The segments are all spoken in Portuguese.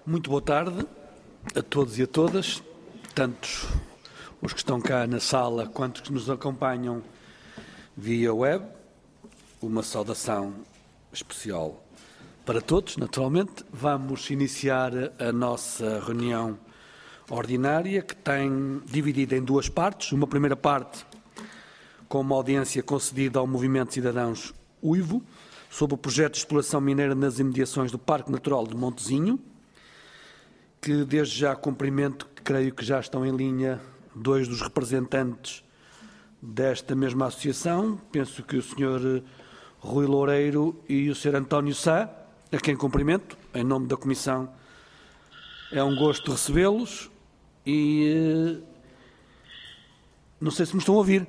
Muito boa tarde a todos e a todas, tanto os que estão cá na sala quanto os que nos acompanham via web. Uma saudação especial para todos, naturalmente. Vamos iniciar a nossa reunião ordinária, que tem dividida em duas partes. Uma primeira parte com uma audiência concedida ao Movimento de Cidadãos Uivo sobre o projeto de exploração mineira nas imediações do Parque Natural de Montezinho, que desde já cumprimento, que creio que já estão em linha dois dos representantes desta mesma associação. Penso que o Sr. Rui Loureiro e o Sr. António Sá, a quem cumprimento, em nome da Comissão. É um gosto recebê-los e não sei se me estão a ouvir.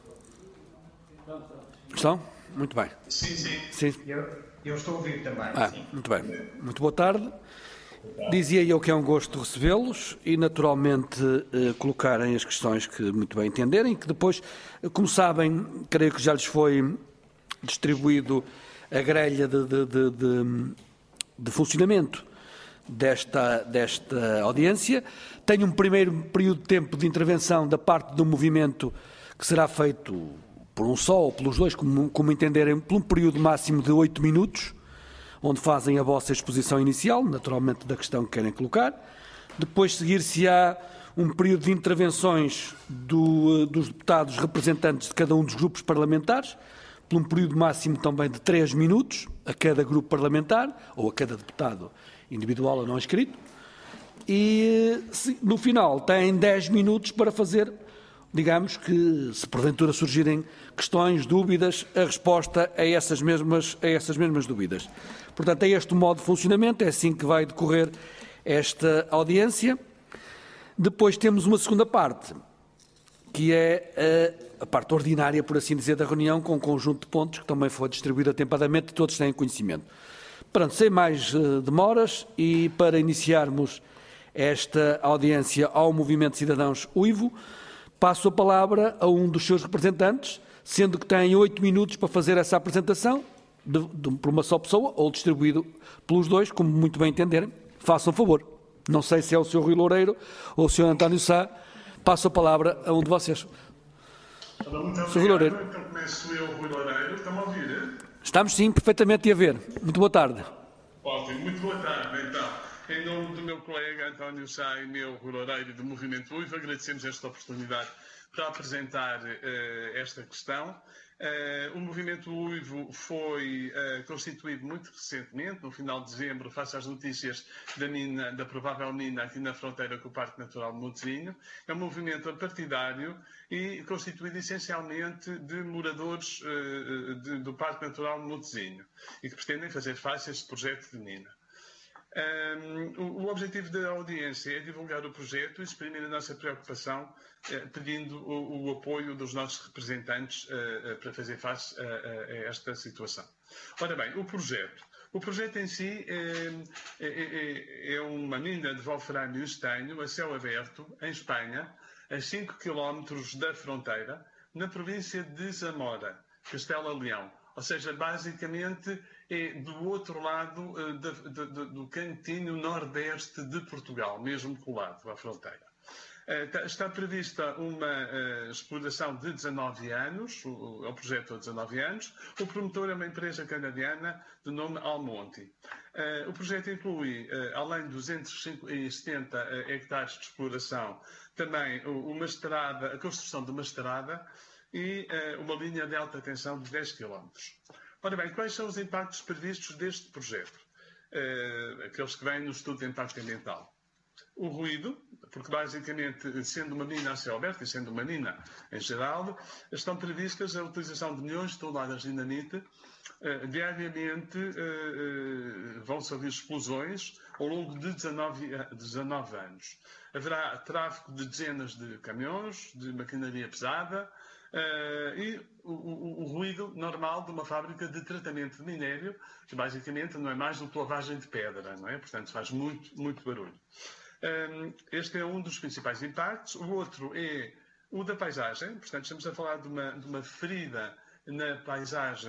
Estão? Muito bem. Sim. Eu estou a ouvir também. Sim. Muito bem. Muito boa tarde. Dizia eu que é um gosto recebê-los e, naturalmente, colocarem as questões que muito bem entenderem, que depois, como sabem, creio que já lhes foi distribuído a grelha de funcionamento desta audiência. Tenho um primeiro período de tempo de intervenção da parte do movimento que será feito por um só ou pelos dois, como entenderem, por um período máximo de 8 minutos, onde fazem a vossa exposição inicial, naturalmente da questão que querem colocar. Depois seguir-se-á um período de intervenções dos deputados representantes de cada um dos grupos parlamentares, por um período máximo também de 3 minutos a cada grupo parlamentar, ou a cada deputado individual ou não inscrito. E no final têm 10 minutos para fazer, digamos que, se porventura surgirem questões, dúvidas, a resposta a essas mesmas dúvidas. Portanto, é este o modo de funcionamento, é assim que vai decorrer esta audiência. Depois temos uma segunda parte, que é a parte ordinária, por assim dizer, da reunião, com um conjunto de pontos que também foi distribuído atempadamente e todos têm conhecimento. Pronto, sem mais demoras, e para iniciarmos esta audiência ao Movimento de Cidadãos Uivo, passo a palavra a um dos seus representantes, sendo que tem 8 minutos para fazer essa apresentação, por uma só pessoa, ou distribuído pelos dois, como muito bem entenderem. Façam favor. Não sei se é o Sr. Rui Loureiro ou o Sr. António Sá. Passo a palavra a um de vocês. Muito obrigado. Então começo eu, Rui Loureiro. Estão a ouvir? Estamos sim, perfeitamente a ver. Muito boa tarde. Ótimo, muito boa tarde. Então, em nome do meu colega António Sá e meu, Rui Loureiro, do Movimento Uivo, agradecemos esta oportunidade para apresentar esta questão. O Movimento Uivo foi constituído muito recentemente, no final de dezembro, face às notícias da provável mina aqui na fronteira com o Parque Natural de Montezinho. É um movimento partidário e constituído essencialmente de moradores do Parque Natural de Montezinho e que pretendem fazer face a este projeto de mina. O objetivo da audiência é divulgar o projeto e exprimir a nossa preocupação, pedindo o apoio dos nossos representantes para fazer face a esta situação. Ora bem, o projeto em si é uma mina de wolframio e estanho a céu aberto, em Espanha, a 5 km da fronteira, na província de Zamora, Castela-Leão. Ou seja, basicamente é do outro lado do cantinho nordeste de Portugal, mesmo colado à fronteira. Está prevista uma exploração de 19 anos, o projeto de 19 anos. O promotor é uma empresa canadiana de nome Almonte. O projeto inclui, além de 270 hectares de exploração, também a construção de uma estrada e uma linha de alta tensão de 10 km. Ora bem, quais são os impactos previstos deste projeto? Aqueles que vêm no estudo de impacto ambiental. O ruído, porque basicamente, sendo uma mina a céu aberto e sendo uma mina em geral, estão previstas a utilização de milhões de toneladas de dinamite. Diariamente vão-se ouvir explosões ao longo de 19 anos. Haverá tráfego de dezenas de caminhões, de maquinaria pesada, e o ruído normal de uma fábrica de tratamento de minério, que basicamente não é mais do que lavagem de pedra, não é? Portanto, faz muito barulho. Este é um dos principais impactos. O outro é o da paisagem. Portanto, estamos a falar de uma ferida na paisagem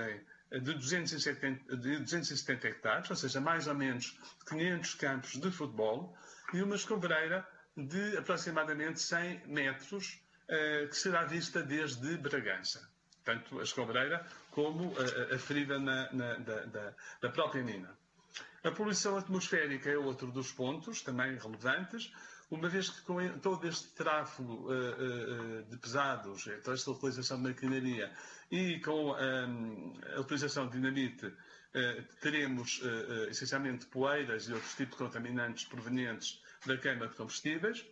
de 270 hectares, ou seja, mais ou menos 500 campos de futebol, e uma escombreira de aproximadamente 100 metros, que será vista desde Bragança. Tanto a escombreira como a ferida da própria mina. A poluição atmosférica é outro dos pontos, também relevantes, uma vez que com todo este tráfego de pesados, toda esta utilização de maquinaria e com a utilização de dinamite, teremos essencialmente poeiras e outros tipos de contaminantes provenientes da queima de combustíveis.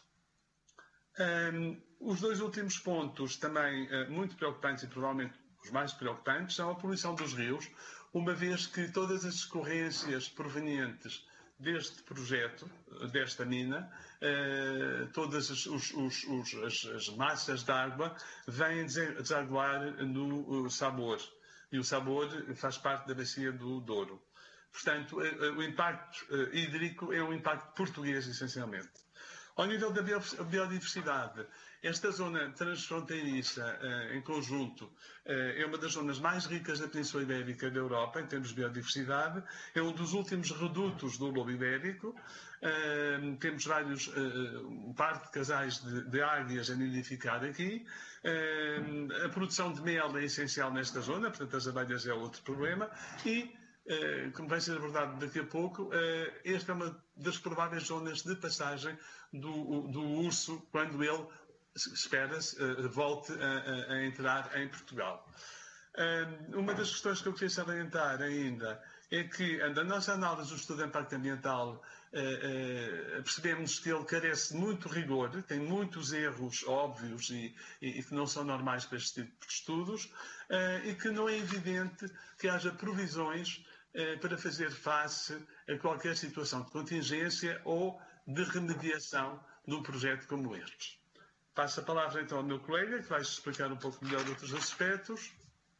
Os dois últimos pontos, também muito preocupantes e provavelmente os mais preocupantes, são a poluição dos rios, uma vez que todas as escorrências provenientes deste projeto, desta mina, todas as massas de água vêm desaguar no Sabor. E o Sabor faz parte da bacia do Douro. Portanto, o impacto hídrico é um impacto português, essencialmente. Ao nível da biodiversidade, esta zona transfronteiriça, em conjunto, é uma das zonas mais ricas da Península Ibérica da Europa, em termos de biodiversidade. É um dos últimos redutos do lobo ibérico. Temos um par de casais de águias a nidificar aqui. A produção de mel é essencial nesta zona, portanto as abelhas é outro problema. E, como vai ser abordado daqui a pouco, esta é uma das prováveis zonas de passagem do urso quando ele, espera-se, volte a entrar em Portugal. Uma das questões que eu queria salientar ainda é que, na nossa análise do estudo de impacto ambiental, percebemos que ele carece de muito rigor, tem muitos erros óbvios e que não são normais para este tipo de estudos, e que não é evidente que haja provisões para fazer face a qualquer situação de contingência ou de remediação de um projeto como este. Passo a palavra então ao meu colega, que vai explicar um pouco melhor outros aspectos.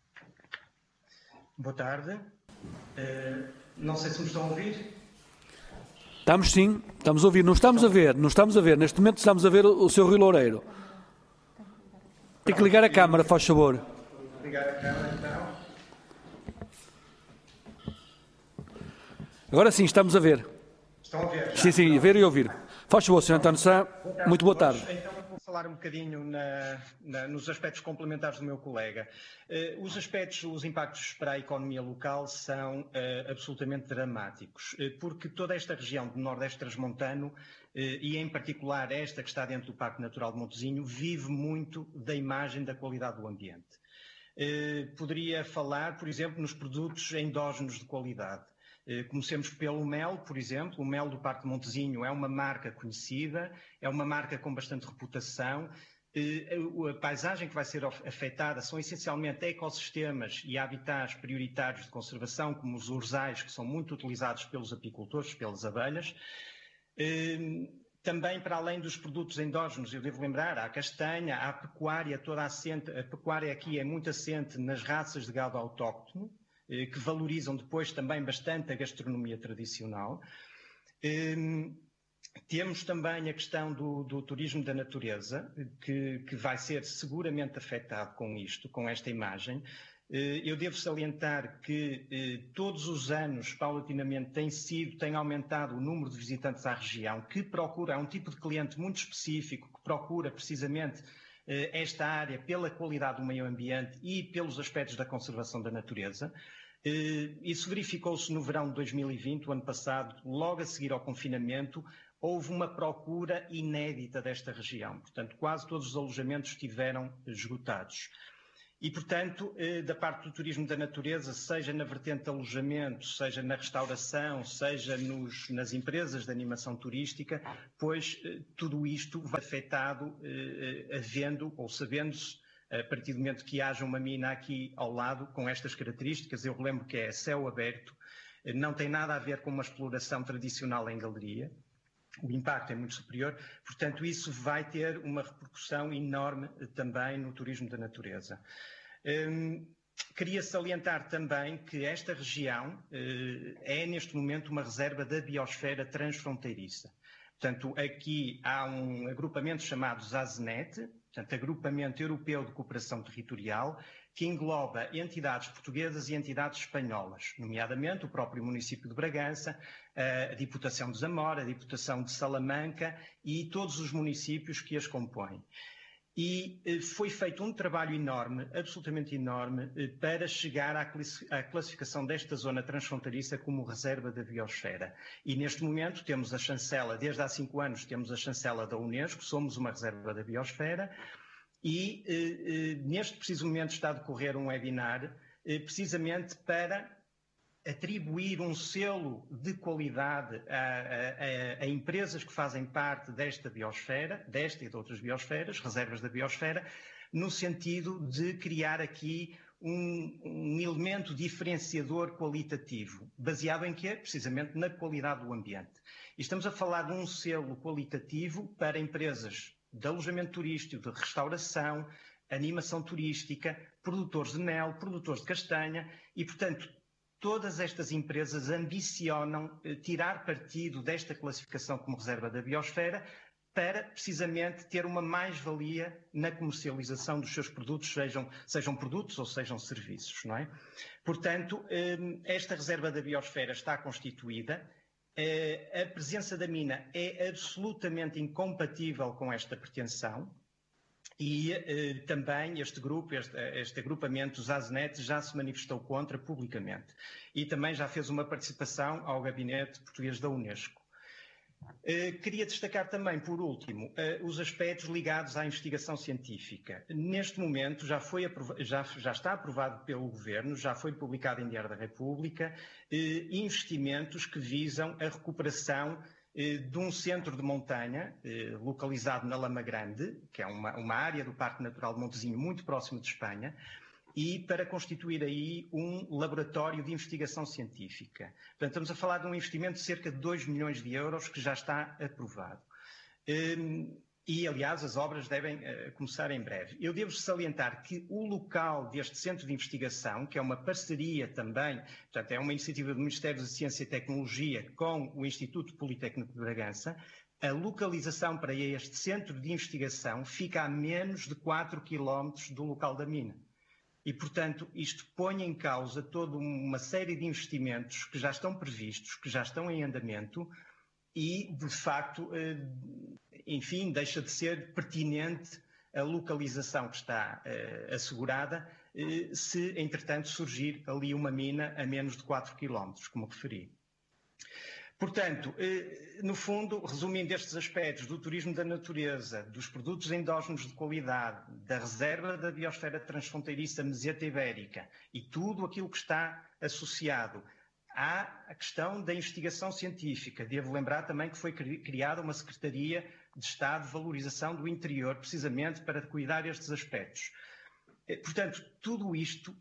Boa tarde. Não sei se me estão a ouvir. Estamos sim, estamos a ouvir. Não estamos a ver. Neste momento estamos a ver o Sr. Rui Loureiro. Tem que ligar a câmara, faz favor. Ligar a câmara, então. Agora sim, estamos a ver. Estão a ver? Sim, ver e ouvir. Faz favor, Sr. António Sá. Muito boa tarde. Então eu vou falar um bocadinho nos aspectos complementares do meu colega. Os impactos para a economia local são absolutamente dramáticos, porque toda esta região do Nordeste Transmontano, e em particular esta que está dentro do Parque Natural de Montesinho, vive muito da imagem da qualidade do ambiente. Poderia falar, por exemplo, nos produtos endógenos de qualidade. Comecemos pelo mel, por exemplo. O mel do Parque de Montesinho é uma marca conhecida, é uma marca com bastante reputação. A paisagem que vai ser afetada são essencialmente ecossistemas e habitats prioritários de conservação, como os urzais, que são muito utilizados pelos apicultores, pelas abelhas. Também, para além dos produtos endógenos, eu devo lembrar, há a castanha, há a pecuária, toda assente. A pecuária aqui é muito assente nas raças de gado autóctono, que valorizam depois também bastante a gastronomia tradicional. Temos também a questão do turismo da natureza, que vai ser seguramente afetado com isto, com esta imagem. Eu devo salientar que todos os anos, paulatinamente, tem aumentado o número de visitantes à região, que procura, é um tipo de cliente muito específico, que procura precisamente esta área pela qualidade do meio ambiente e pelos aspectos da conservação da natureza. Isso verificou-se no verão de 2020, o ano passado, logo a seguir ao confinamento, houve uma procura inédita desta região. Portanto, quase todos os alojamentos estiveram esgotados. E, portanto, da parte do turismo da natureza, seja na vertente de alojamento, seja na restauração, seja nas empresas de animação turística, pois tudo isto vai afetado, havendo ou sabendo-se, a partir do momento que haja uma mina aqui ao lado, com estas características. Eu relembro que é céu aberto, não tem nada a ver com uma exploração tradicional em galeria. O impacto é muito superior, portanto isso vai ter uma repercussão enorme também no turismo da natureza. Queria salientar também que esta região é neste momento uma reserva da biosfera transfronteiriça. Portanto, aqui há um agrupamento chamado ZASNET, portanto, Agrupamento Europeu de Cooperação Territorial, que engloba entidades portuguesas e entidades espanholas, nomeadamente o próprio município de Bragança, a Diputação de Zamora, a Diputação de Salamanca e todos os municípios que as compõem. E foi feito um trabalho enorme, absolutamente enorme, para chegar à classificação desta zona transfronteiriça como reserva da biosfera. E neste momento temos a chancela, desde há 5 anos temos a chancela da Unesco, somos uma reserva da biosfera, e neste preciso momento está a decorrer um webinar, precisamente para atribuir um selo de qualidade a empresas que fazem parte desta biosfera, desta e de outras biosferas, reservas da biosfera, no sentido de criar aqui um elemento diferenciador qualitativo, baseado em quê? Precisamente na qualidade do ambiente. E estamos a falar de um selo qualitativo para empresas de alojamento turístico, de restauração, animação turística, produtores de mel, produtores de castanha e, portanto, todas estas empresas ambicionam tirar partido desta classificação como reserva da biosfera para, precisamente, ter uma mais-valia na comercialização dos seus produtos, sejam produtos ou sejam serviços, não é? Portanto, esta reserva da biosfera está constituída. A presença da mina é absolutamente incompatível com esta pretensão. E também este agrupamento, os ASNET, já se manifestou contra publicamente. E também já fez uma participação ao Gabinete Português da Unesco. Queria destacar também, por último, os aspectos ligados à investigação científica. Neste momento já está aprovado pelo Governo, já foi publicado em Diário da República, investimentos que visam a recuperação de um centro de montanha localizado na Lama Grande, que é uma área do Parque Natural de Montezinho muito próximo de Espanha, e para constituir aí um laboratório de investigação científica. Portanto, estamos a falar de um investimento de cerca de 2 milhões de euros que já está aprovado. E, aliás, as obras devem começar em breve. Eu devo salientar que o local deste centro de investigação, que é uma parceria também, portanto, é uma iniciativa do Ministério da Ciência e Tecnologia com o Instituto Politécnico de Bragança, a localização para este centro de investigação fica a menos de 4 quilómetros do local da mina. E, portanto, isto põe em causa toda uma série de investimentos que já estão previstos, que já estão em andamento e, de facto, enfim, deixa de ser pertinente a localização que está assegurada se, entretanto, surgir ali uma mina a menos de 4 quilómetros, como referi. Portanto, no fundo, resumindo estes aspectos do turismo da natureza, dos produtos endógenos de qualidade, da reserva da biosfera transfronteiriça meseta ibérica e tudo aquilo que está associado há a questão da investigação científica. Devo lembrar também que foi criada uma Secretaria de Estado de Valorização do Interior, precisamente para cuidar estes aspectos. Portanto, tudo isto,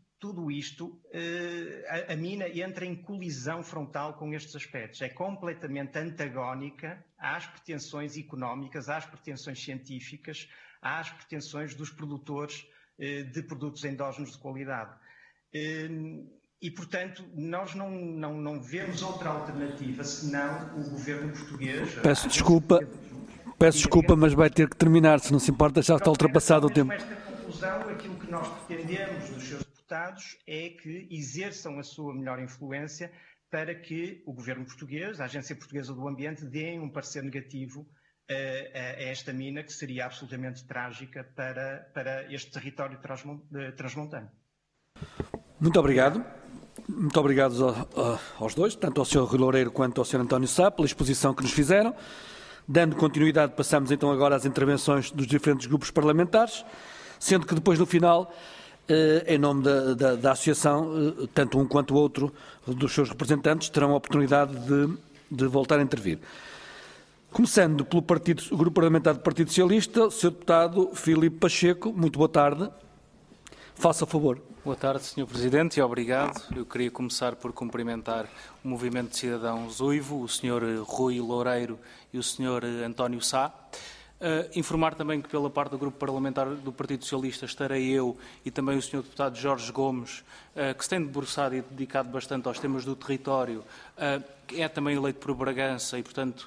a mina entra em colisão frontal com estes aspectos. É completamente antagónica às pretensões económicas, às pretensões científicas, às pretensões dos produtores de produtos endógenos de qualidade. E, portanto, nós não vemos outra alternativa senão o governo português. Peço desculpa, mas vai ter que terminar, se não se importa, já está ultrapassado o tempo. Com esta conclusão, aquilo que nós pretendemos dos seus deputados é que exerçam a sua melhor influência para que o governo português, a Agência Portuguesa do Ambiente, deem um parecer negativo a esta mina, que seria absolutamente trágica para este território transmontano. Muito obrigado. Muito obrigado aos dois, tanto ao Sr. Rui Loureiro quanto ao Sr. António Sá, pela exposição que nos fizeram. Dando continuidade, passamos então agora às intervenções dos diferentes grupos parlamentares, sendo que depois, no final, em nome da Associação, tanto um quanto o outro dos seus representantes terão a oportunidade de voltar a intervir. Começando pelo Grupo Parlamentar do Partido Socialista, o Sr. Deputado Filipe Pacheco, muito boa tarde. Faça favor. Boa tarde, Sr. Presidente, e obrigado. Eu queria começar por cumprimentar o Movimento de Cidadãos Uivo, o Sr. Rui Loureiro e o Sr. António Sá. Informar também que pela parte do Grupo Parlamentar do Partido Socialista estarei eu e também o Sr. Deputado Jorge Gomes, que se tem debruçado e dedicado bastante aos temas do território, que é também eleito por Bragança e, portanto,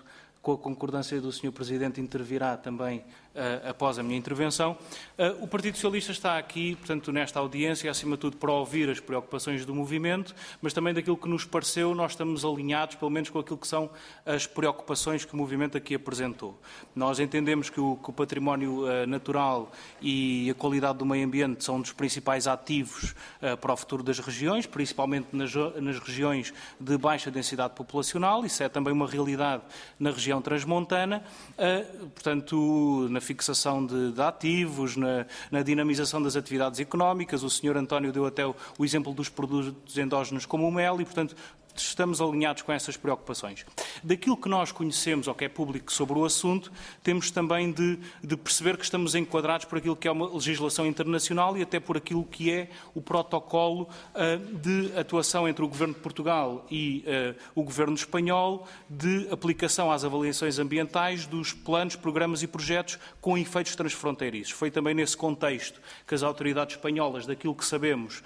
com a concordância do Sr. Presidente, intervirá também após a minha intervenção. O Partido Socialista está aqui, portanto, nesta audiência, acima de tudo, para ouvir as preocupações do movimento, mas também daquilo que nos pareceu, nós estamos alinhados, pelo menos com aquilo que são as preocupações que o movimento aqui apresentou. Nós entendemos que o património natural e a qualidade do meio ambiente são um dos principais ativos para o futuro das regiões, principalmente nas regiões de baixa densidade populacional. Isso é também uma realidade na região transmontana, portanto, na fixação de ativos, na dinamização das atividades económicas. O Sr. António deu até o exemplo dos produtos endógenos como o mel e, portanto, estamos alinhados com essas preocupações. Daquilo que nós conhecemos ou que é público sobre o assunto, temos também de perceber que estamos enquadrados por aquilo que é uma legislação internacional e até por aquilo que é o protocolo de atuação entre o Governo de Portugal e o Governo espanhol de aplicação às avaliações ambientais dos planos, programas e projetos com efeitos transfronteiriços. Foi também nesse contexto que as autoridades espanholas, daquilo que sabemos,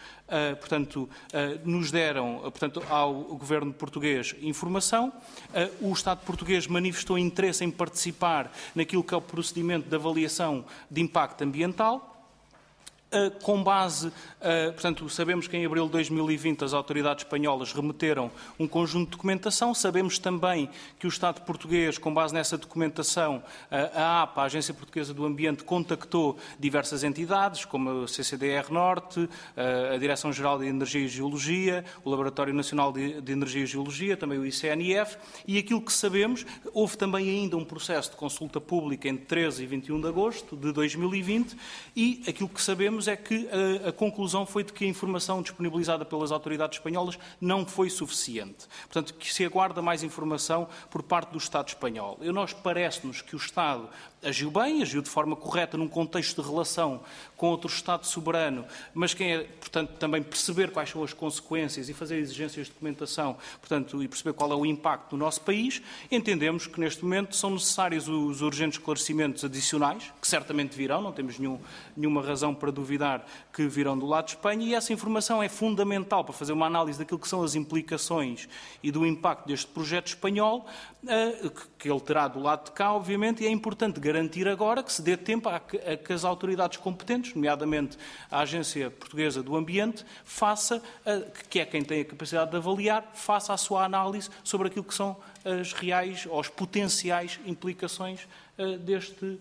nos deram, ao Governo português informação. O Estado português manifestou interesse em participar naquilo que é o procedimento de avaliação de impacto ambiental. Com base, portanto, sabemos que em abril de 2020 as autoridades espanholas remeteram um conjunto de documentação. Sabemos também que o Estado português, com base nessa documentação, a APA, a Agência Portuguesa do Ambiente, contactou diversas entidades, como a CCDR Norte, a Direção-Geral de Energia e Geologia, o Laboratório Nacional de Energia e Geologia, também o ICNF, e aquilo que sabemos, houve também ainda um processo de consulta pública entre 13 e 21 de agosto de 2020, e aquilo que sabemos é que a conclusão foi de que a informação disponibilizada pelas autoridades espanholas não foi suficiente. Portanto, que se aguarda mais informação por parte do Estado espanhol. Nós parece-nos que o Estado agiu bem, agiu de forma correta num contexto de relação com outro Estado soberano, mas quem é, portanto, também perceber quais são as consequências e fazer exigências de documentação, portanto, e perceber qual é o impacto no nosso país, entendemos que neste momento são necessários os urgentes esclarecimentos adicionais, que certamente virão, não temos nenhuma razão para duvidar que virão do lado de Espanha, e essa informação é fundamental para fazer uma análise daquilo que são as implicações e do impacto deste projeto espanhol, que ele terá do lado de cá, obviamente, e é importante garantir agora que se dê tempo a que as autoridades competentes, nomeadamente a Agência Portuguesa do Ambiente, que é quem tem a capacidade de avaliar, faça a sua análise sobre aquilo que são as reais ou as potenciais implicações deste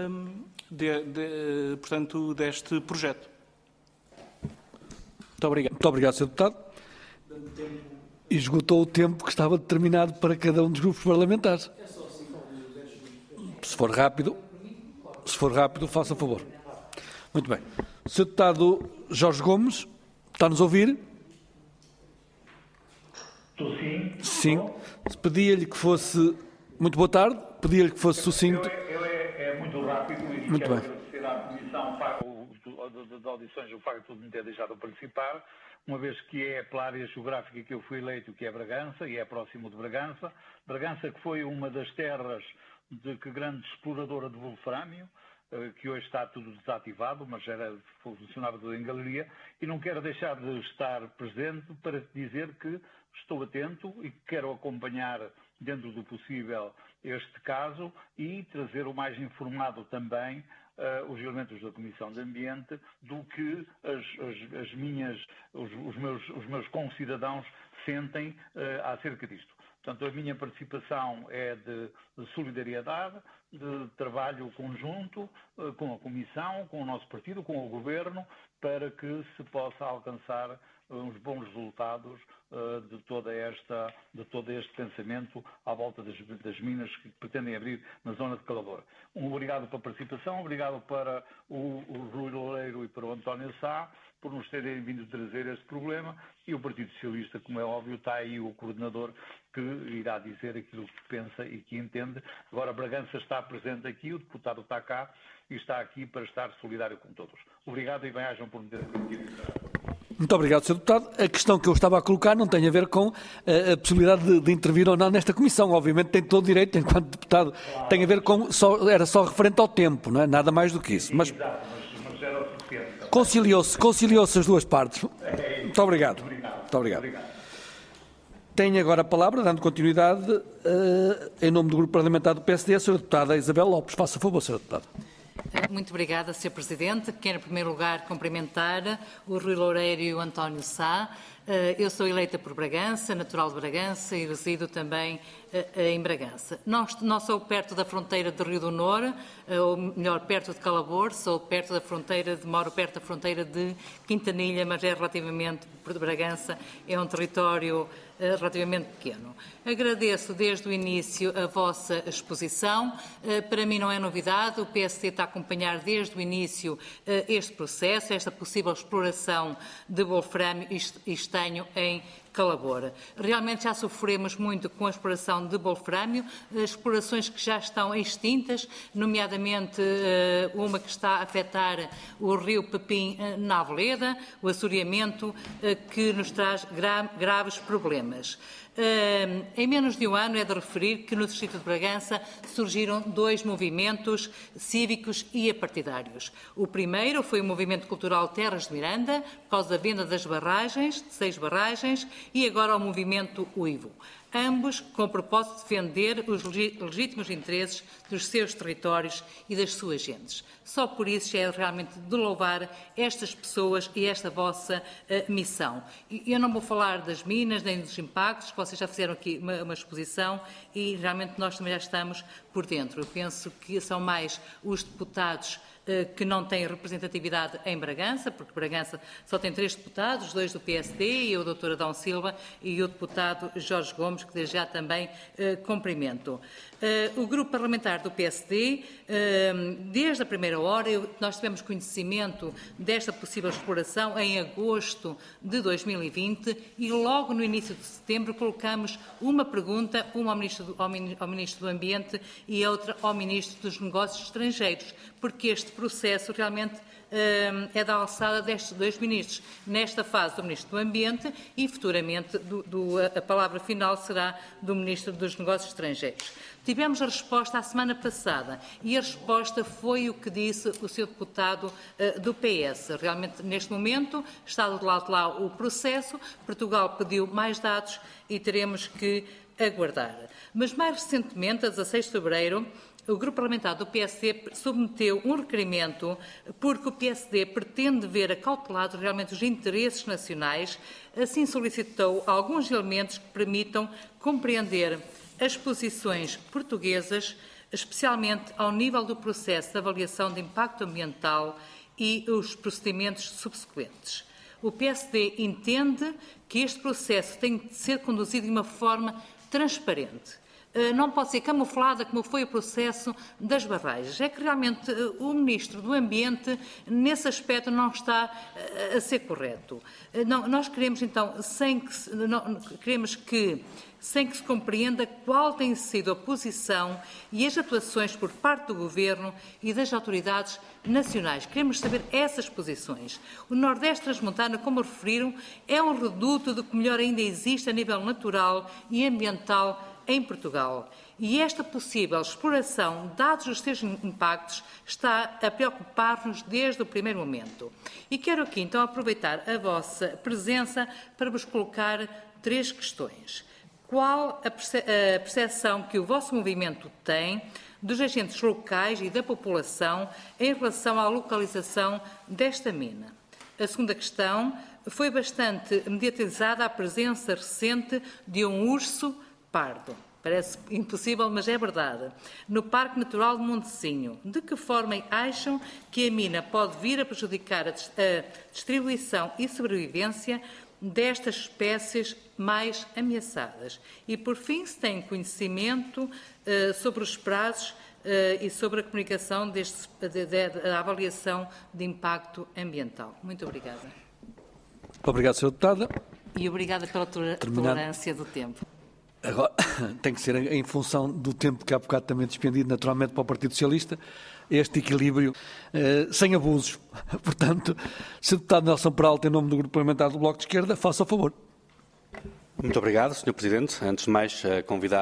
projeto. Muito obrigado. Muito obrigado, Sr. Deputado. Esgotou o tempo que estava determinado para cada um dos grupos parlamentares. Se for rápido, faça favor. Muito bem. Sr. Deputado Jorge Gomes, está-nos a ouvir? Estou sim. Sim. Pedia-lhe que fosse... Muito boa tarde. Pedia-lhe que fosse sucinto. É muito rápido e muito quero bem. agradecer à Comissão das audições o facto de me ter deixado participar, uma vez que é pela área geográfica que eu fui eleito, que é Bragança, e é próximo de Bragança. Bragança que foi uma das terras de que grande exploradora de wolframio, que hoje está tudo desativado, mas funcionava tudo em galeria, e não quero deixar de estar presente para dizer que estou atento e quero acompanhar, dentro do possível, este caso e trazer o mais informado também os elementos da Comissão de Ambiente do que os meus concidadãos sentem acerca disto. Portanto, a minha participação é de solidariedade, de trabalho conjunto com a Comissão, com o nosso partido, com o Governo, para que se possa alcançar uns bons resultados de todo este pensamento à volta das minas que pretendem abrir na zona de Calabor. Obrigado pela participação, obrigado para o Rui Loureiro e para o António Sá por nos terem vindo trazer este problema, e o Partido Socialista, como é óbvio, está aí o coordenador que irá dizer aquilo que pensa e que entende. Agora, Bragança está presente aqui, o deputado está cá e está aqui para estar solidário com todos. Obrigado e bem-ajam por me terem permitido. Muito obrigado, Sr. Deputado. A questão que eu estava a colocar não tem a ver com a possibilidade de intervir ou não nesta comissão. Obviamente tem todo o direito, enquanto deputado. Tem a ver com... era só referente ao tempo, não é? Nada mais do que isso. Mas era o suficiente. Conciliou-se as duas partes. Muito obrigado. Muito obrigado. Tenho agora a palavra, dando continuidade, em nome do Grupo Parlamentar do PSD, a Sra. Deputada Isabel Lopes. Faça favor, Sra. Deputada. Muito obrigada, Sr. Presidente. Quero, em primeiro lugar, cumprimentar o Rui Loureiro e o António Sá. Eu sou eleita por Bragança, natural de Bragança, e resido também em Bragança. Não sou perto da fronteira de Rio do Noro, ou melhor, perto de Calabor, moro perto da fronteira de Quintanilha, mas é relativamente, por Bragança, é um território relativamente pequeno. Agradeço desde o início a vossa exposição. Para mim não é novidade, o PSD está a acompanhar desde o início este processo, esta possível exploração de wolframio e estanho em Calabor. Realmente já sofremos muito com a exploração de wolframio, explorações que já estão extintas, nomeadamente uma que está a afetar o rio Pepim na Aveleda, o assoreamento, que nos traz graves problemas. Em menos de um ano é de referir que no Distrito de Bragança surgiram 2 movimentos cívicos e apartidários. O primeiro foi o Movimento Cultural Terras de Miranda, por causa da venda das barragens, de 6 barragens, e agora o Movimento Uivo. Ambos com o propósito de defender os legítimos interesses dos seus territórios e das suas gentes. Só por isso é realmente de louvar estas pessoas e esta vossa missão. Eu não vou falar das minas nem dos impactos, que vocês já fizeram aqui uma exposição e realmente nós também já estamos por dentro. Eu penso que são mais os deputados que não têm representatividade em Bragança, porque Bragança só tem 3 deputados, 2 do PSD, e o Dr. Adão Silva e o deputado Jorge Gomes, que desde já também cumprimento. O Grupo Parlamentar do PSD, desde a primeira hora, nós tivemos conhecimento desta possível exploração em agosto de 2020 e logo no início de setembro colocamos uma pergunta, uma ao Ministro do Ambiente e outra ao Ministro dos Negócios Estrangeiros, porque este processo realmente é da alçada destes 2 ministros. Nesta fase do Ministro do Ambiente e futuramente a palavra final será do Ministro dos Negócios Estrangeiros. Tivemos a resposta a semana passada e a resposta foi o que disse o Sr. deputado do PS. Realmente, neste momento, está do lado de lá o processo, Portugal pediu mais dados e teremos que aguardar. Mas, mais recentemente, a 16 de fevereiro, o Grupo Parlamentar do PSD submeteu um requerimento porque o PSD pretende ver acautelados realmente os interesses nacionais, assim solicitou alguns elementos que permitam compreender as posições portuguesas, especialmente ao nível do processo de avaliação de impacto ambiental e os procedimentos subsequentes. O PSD entende que este processo tem de ser conduzido de uma forma transparente. Não pode ser camuflada como foi o processo das barragens. É que realmente o Ministro do Ambiente, nesse aspecto, não está a ser correto. Nós queremos, então, sem que se compreenda qual tem sido a posição e as atuações por parte do Governo e das autoridades nacionais. Queremos saber essas posições. O Nordeste Transmontano, como referiram, é um reduto do que melhor ainda existe a nível natural e ambiental em Portugal. E esta possível exploração, dados os seus impactos, está a preocupar-nos desde o primeiro momento. E quero aqui, então, aproveitar a vossa presença para vos colocar 3 questões. Qual a percepção que o vosso movimento tem dos agentes locais e da população em relação à localização desta mina? A segunda questão: foi bastante mediatizada a presença recente de um urso pardo. Parece impossível, mas é verdade. No Parque Natural de Montesinho, de que forma acham que a mina pode vir a prejudicar a distribuição e sobrevivência destas espécies mais ameaçadas? E, por fim, se têm conhecimento sobre os prazos e sobre a comunicação da avaliação de impacto ambiental. Muito obrigada. Obrigado, Sra. Deputada. E obrigada pela tolerância do tempo. Agora, tem que ser em função do tempo que há bocado também despendido, naturalmente, para o Partido Socialista, este equilíbrio, sem abusos. Portanto, Sr. Deputado Nelson Peralta, em nome do Grupo Parlamentar do Bloco de Esquerda, faça o favor. Muito obrigado, Sr. Presidente. Antes de mais, convidar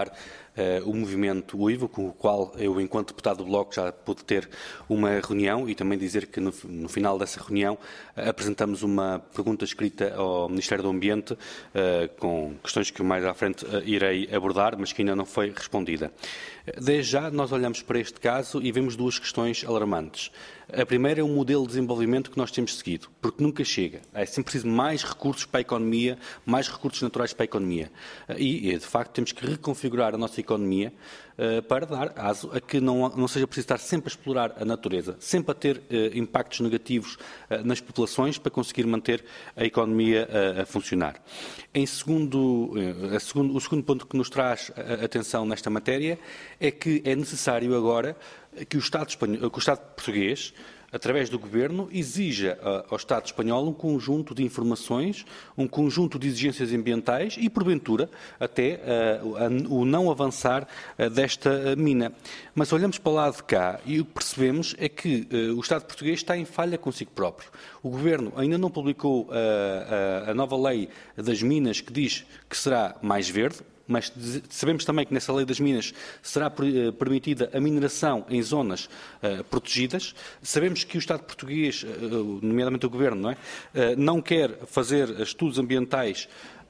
o movimento UIVO, com o qual eu, enquanto deputado do Bloco, já pude ter uma reunião e também dizer que no final dessa reunião apresentamos uma pergunta escrita ao Ministério do Ambiente com questões que mais à frente irei abordar, mas que ainda não foi respondida. Desde já, nós olhamos para este caso e vemos duas questões alarmantes. A primeira é o modelo de desenvolvimento que nós temos seguido, porque nunca chega. É sempre preciso mais recursos para a economia, mais recursos naturais para a economia. E, de facto, temos que reconfigurar a nossa economia para dar aso a que não seja preciso estar sempre a explorar a natureza, sempre a ter impactos negativos nas populações para conseguir manter a economia a funcionar. O segundo ponto que nos traz atenção nesta matéria é que é necessário agora que o Estado português, através do Governo, exija ao Estado espanhol um conjunto de informações, um conjunto de exigências ambientais e, porventura, até o não avançar desta mina. Mas olhamos para o lado de cá e o que percebemos é que o Estado português está em falha consigo próprio. O Governo ainda não publicou a nova lei das minas que diz que será mais verde, mas sabemos também que nessa lei das minas será permitida a mineração em zonas protegidas. Sabemos que o Estado português, nomeadamente o Governo, não quer fazer estudos ambientais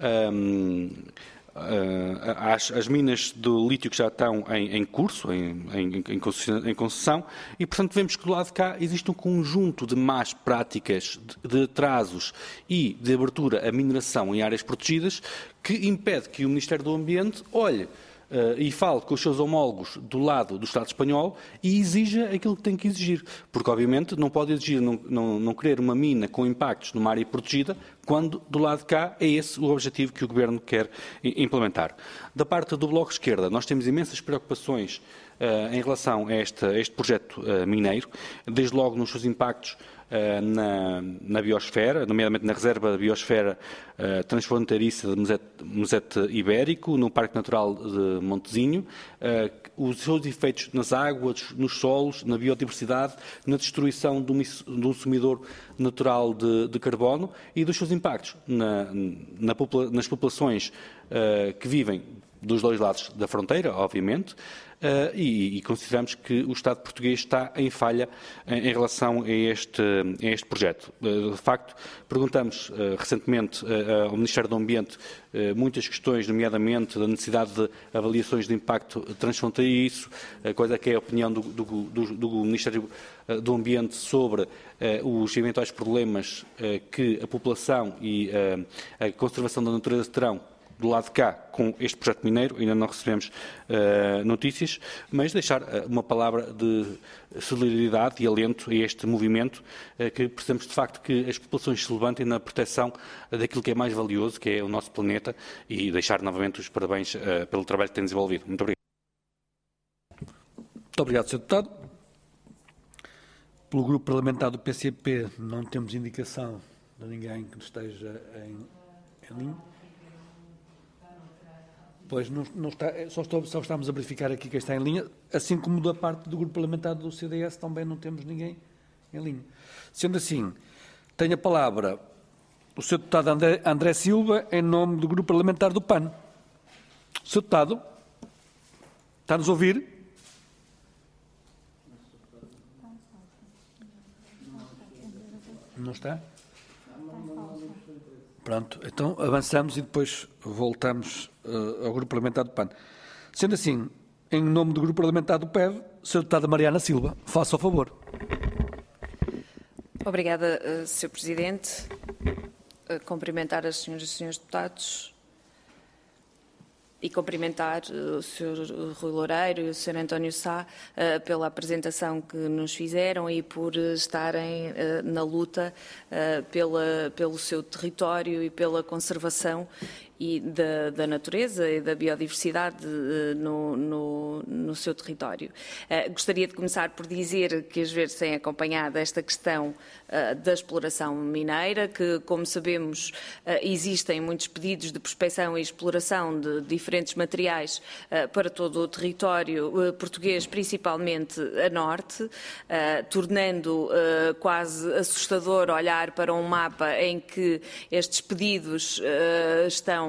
às minas do lítio que já estão em curso, em concessão, e, portanto, vemos que do lado de cá existe um conjunto de más práticas, de atrasos e de abertura à mineração em áreas protegidas que impede que o Ministério do Ambiente olhe e fale com os seus homólogos do lado do Estado espanhol e exija aquilo que tem que exigir. Porque, obviamente, não pode exigir não querer uma mina com impactos numa área protegida, quando, do lado de cá, é esse o objetivo que o Governo quer implementar. Da parte do Bloco de Esquerda, nós temos imensas preocupações em relação a este projeto mineiro, desde logo nos seus impactos na biosfera, nomeadamente na reserva da biosfera transfronteiriça de Mosete Ibérico, no Parque Natural de Montezinho, os seus efeitos nas águas, nos solos, na biodiversidade, na destruição do sumidor natural de carbono e dos seus impactos nas populações que vivem dos dois lados da fronteira, obviamente, e consideramos que o Estado português está em falha em relação a este projeto. De facto, perguntamos recentemente ao Ministério do Ambiente muitas questões, nomeadamente da necessidade de avaliações de impacto transfronteiriço, coisa que é a opinião do Ministério do Ambiente sobre os eventuais problemas que a população e a conservação da natureza terão do lado de cá, com este projeto mineiro. Ainda não recebemos notícias, mas deixar uma palavra de solidariedade e alento a este movimento, que precisamos de facto que as populações se levantem na proteção daquilo que é mais valioso, que é o nosso planeta, e deixar novamente os parabéns pelo trabalho que tem desenvolvido. Muito obrigado. Muito obrigado, Sr. Deputado. Pelo Grupo Parlamentar do PCP não temos indicação de ninguém que esteja em linha. Pois não está, só estamos a verificar aqui quem está em linha, assim como da parte do Grupo Parlamentar do CDS também não temos ninguém em linha. Sendo assim, tenho a palavra o Sr. Deputado André Silva, em nome do Grupo Parlamentar do PAN. Sr. Deputado, está-nos a ouvir? Não está? Pronto, então avançamos e depois voltamos ao Grupo Parlamentar do PAN. Sendo assim, em nome do Grupo Parlamentar do PEV, Sra. Deputada Mariana Silva, faça o favor. Obrigada, Sr. Presidente. Cumprimentar as senhoras e senhores deputados e cumprimentar o Sr. Rui Loureiro e o Sr. António Sá pela apresentação que nos fizeram e por estarem na luta pelo seu território e pela conservação e da natureza e da biodiversidade no seu território. Gostaria de começar por dizer que às vezes tem acompanhado esta questão da exploração mineira, que, como sabemos, existem muitos pedidos de prospecção e exploração de diferentes materiais para todo o território português, principalmente a norte, tornando quase assustador olhar para um mapa em que estes pedidos estão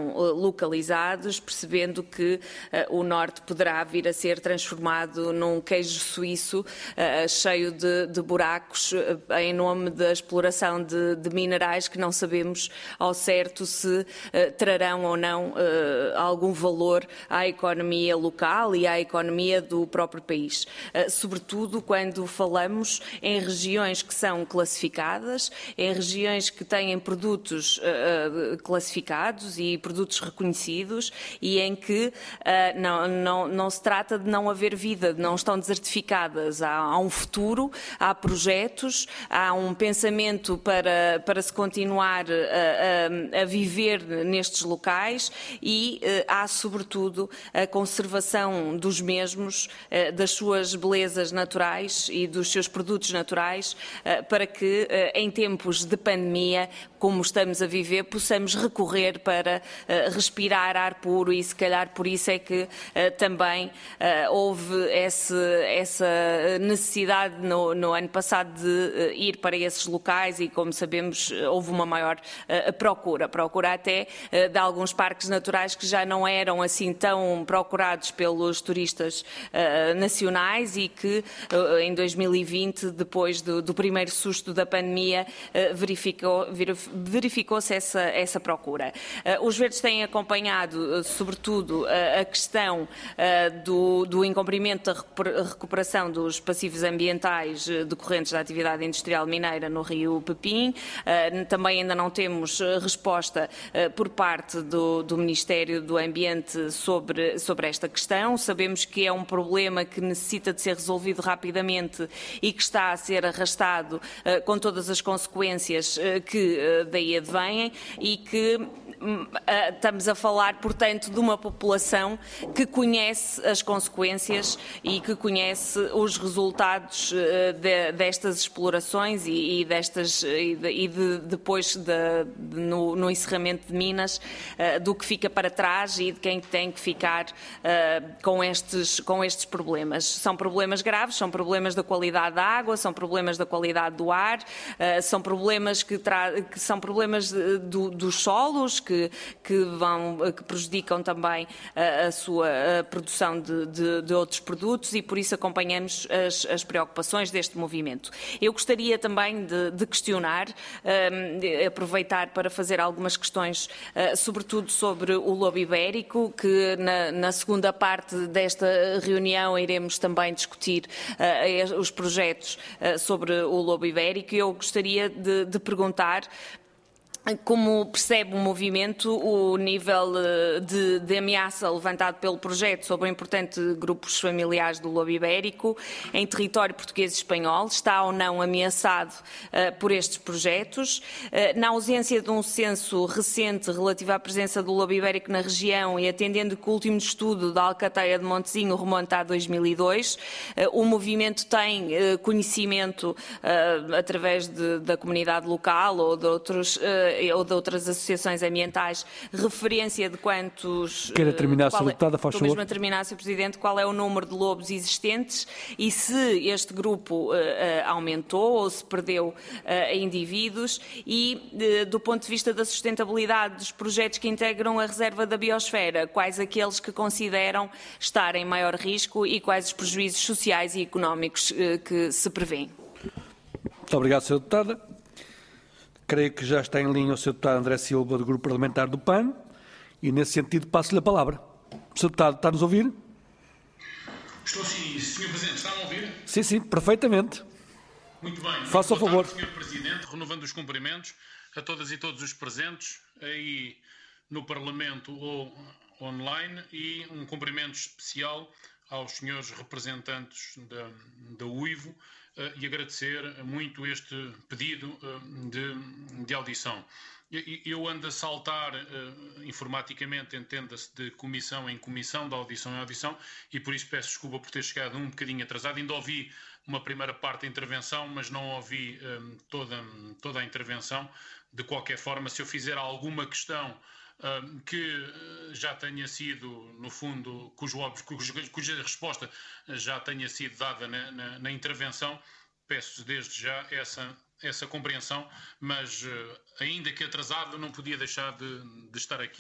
estão localizados, percebendo que o Norte poderá vir a ser transformado num queijo suíço cheio de buracos em nome da exploração de minerais que não sabemos ao certo se trarão ou não algum valor à economia local e à economia do próprio país. Sobretudo quando falamos em regiões que são classificadas, em regiões que têm produtos classificados e produtos reconhecidos e em que não se trata de não haver vida, não estão desertificadas. Há um futuro, há projetos, há um pensamento para se continuar a viver nestes locais e há, sobretudo, a conservação dos mesmos, das suas belezas naturais e dos seus produtos naturais, para que, em tempos de pandemia, como estamos a viver, possamos recorrer para respirar ar puro e, se calhar, por isso é que também houve essa necessidade no ano passado de ir para esses locais e, como sabemos, houve uma maior procura até de alguns parques naturais que já não eram assim tão procurados pelos turistas nacionais e que em 2020, depois do primeiro susto da pandemia, verificou-se essa procura. Os Verdes têm acompanhado, sobretudo, a questão do incumprimento da recuperação dos passivos ambientais decorrentes da atividade industrial mineira no Rio Pepim. Também ainda não temos resposta por parte do Ministério do Ambiente sobre esta questão. Sabemos que é um problema que necessita de ser resolvido rapidamente e que está a ser arrastado com todas as consequências que daí advêm e que estamos a falar, portanto, de uma população que conhece as consequências e que conhece os resultados destas explorações e depois no encerramento de minas, do que fica para trás e de quem tem que ficar com estes problemas. São problemas graves, são problemas da qualidade da água, são problemas da qualidade do ar, são problemas que são problemas dos solos, que prejudicam também a sua produção de outros produtos e por isso acompanhamos as preocupações deste movimento. Eu gostaria também de questionar, aproveitar para fazer algumas questões, sobretudo sobre o lobo ibérico, que na segunda parte desta reunião iremos também discutir os projetos sobre o lobo ibérico. Eu gostaria de perguntar como percebe o movimento, o nível de ameaça levantado pelo projeto sobre o importante grupos familiares do lobo ibérico em território português e espanhol, está ou não ameaçado por estes projetos? Na ausência de um censo recente relativo à presença do lobo ibérico na região e atendendo que o último estudo da Alcateia de Montezinho remonta a 2002, o movimento tem conhecimento através da comunidade local ou de outras associações ambientais, referência de quantos... Queira terminar, Sr. Deputada, faz favor. Estou mesmo a terminar, Sr. Presidente. Qual é o número de lobos existentes e se este grupo aumentou ou se perdeu indivíduos e, do ponto de vista da sustentabilidade dos projetos que integram a reserva da biosfera, quais aqueles que consideram estar em maior risco e quais os prejuízos sociais e económicos que se prevêem? Muito obrigado, Sr. Deputada. Creio que já está em linha o Sr. Deputado André Silva, do Grupo Parlamentar do PAN, e, nesse sentido, passo-lhe a palavra. Sr. Deputado, está-nos a ouvir? Estou sim, Sr. Presidente. Está-me a ouvir? Sim, perfeitamente. Muito bem. Faça o favor. Sr. Presidente, renovando os cumprimentos a todas e todos os presentes aí no Parlamento ou online e um cumprimento especial aos senhores representantes da UIVO e agradecer muito este pedido de audição. Eu ando a saltar informaticamente, entenda-se, de comissão em comissão, de audição em audição, e por isso peço desculpa por ter chegado um bocadinho atrasado. Ainda ouvi uma primeira parte da intervenção, mas não ouvi toda a intervenção. De qualquer forma, se eu fizer alguma questão que já tenha sido, no fundo, cuja resposta já tenha sido dada na intervenção, peço desde já essa compreensão, mas ainda que atrasado não podia deixar de estar aqui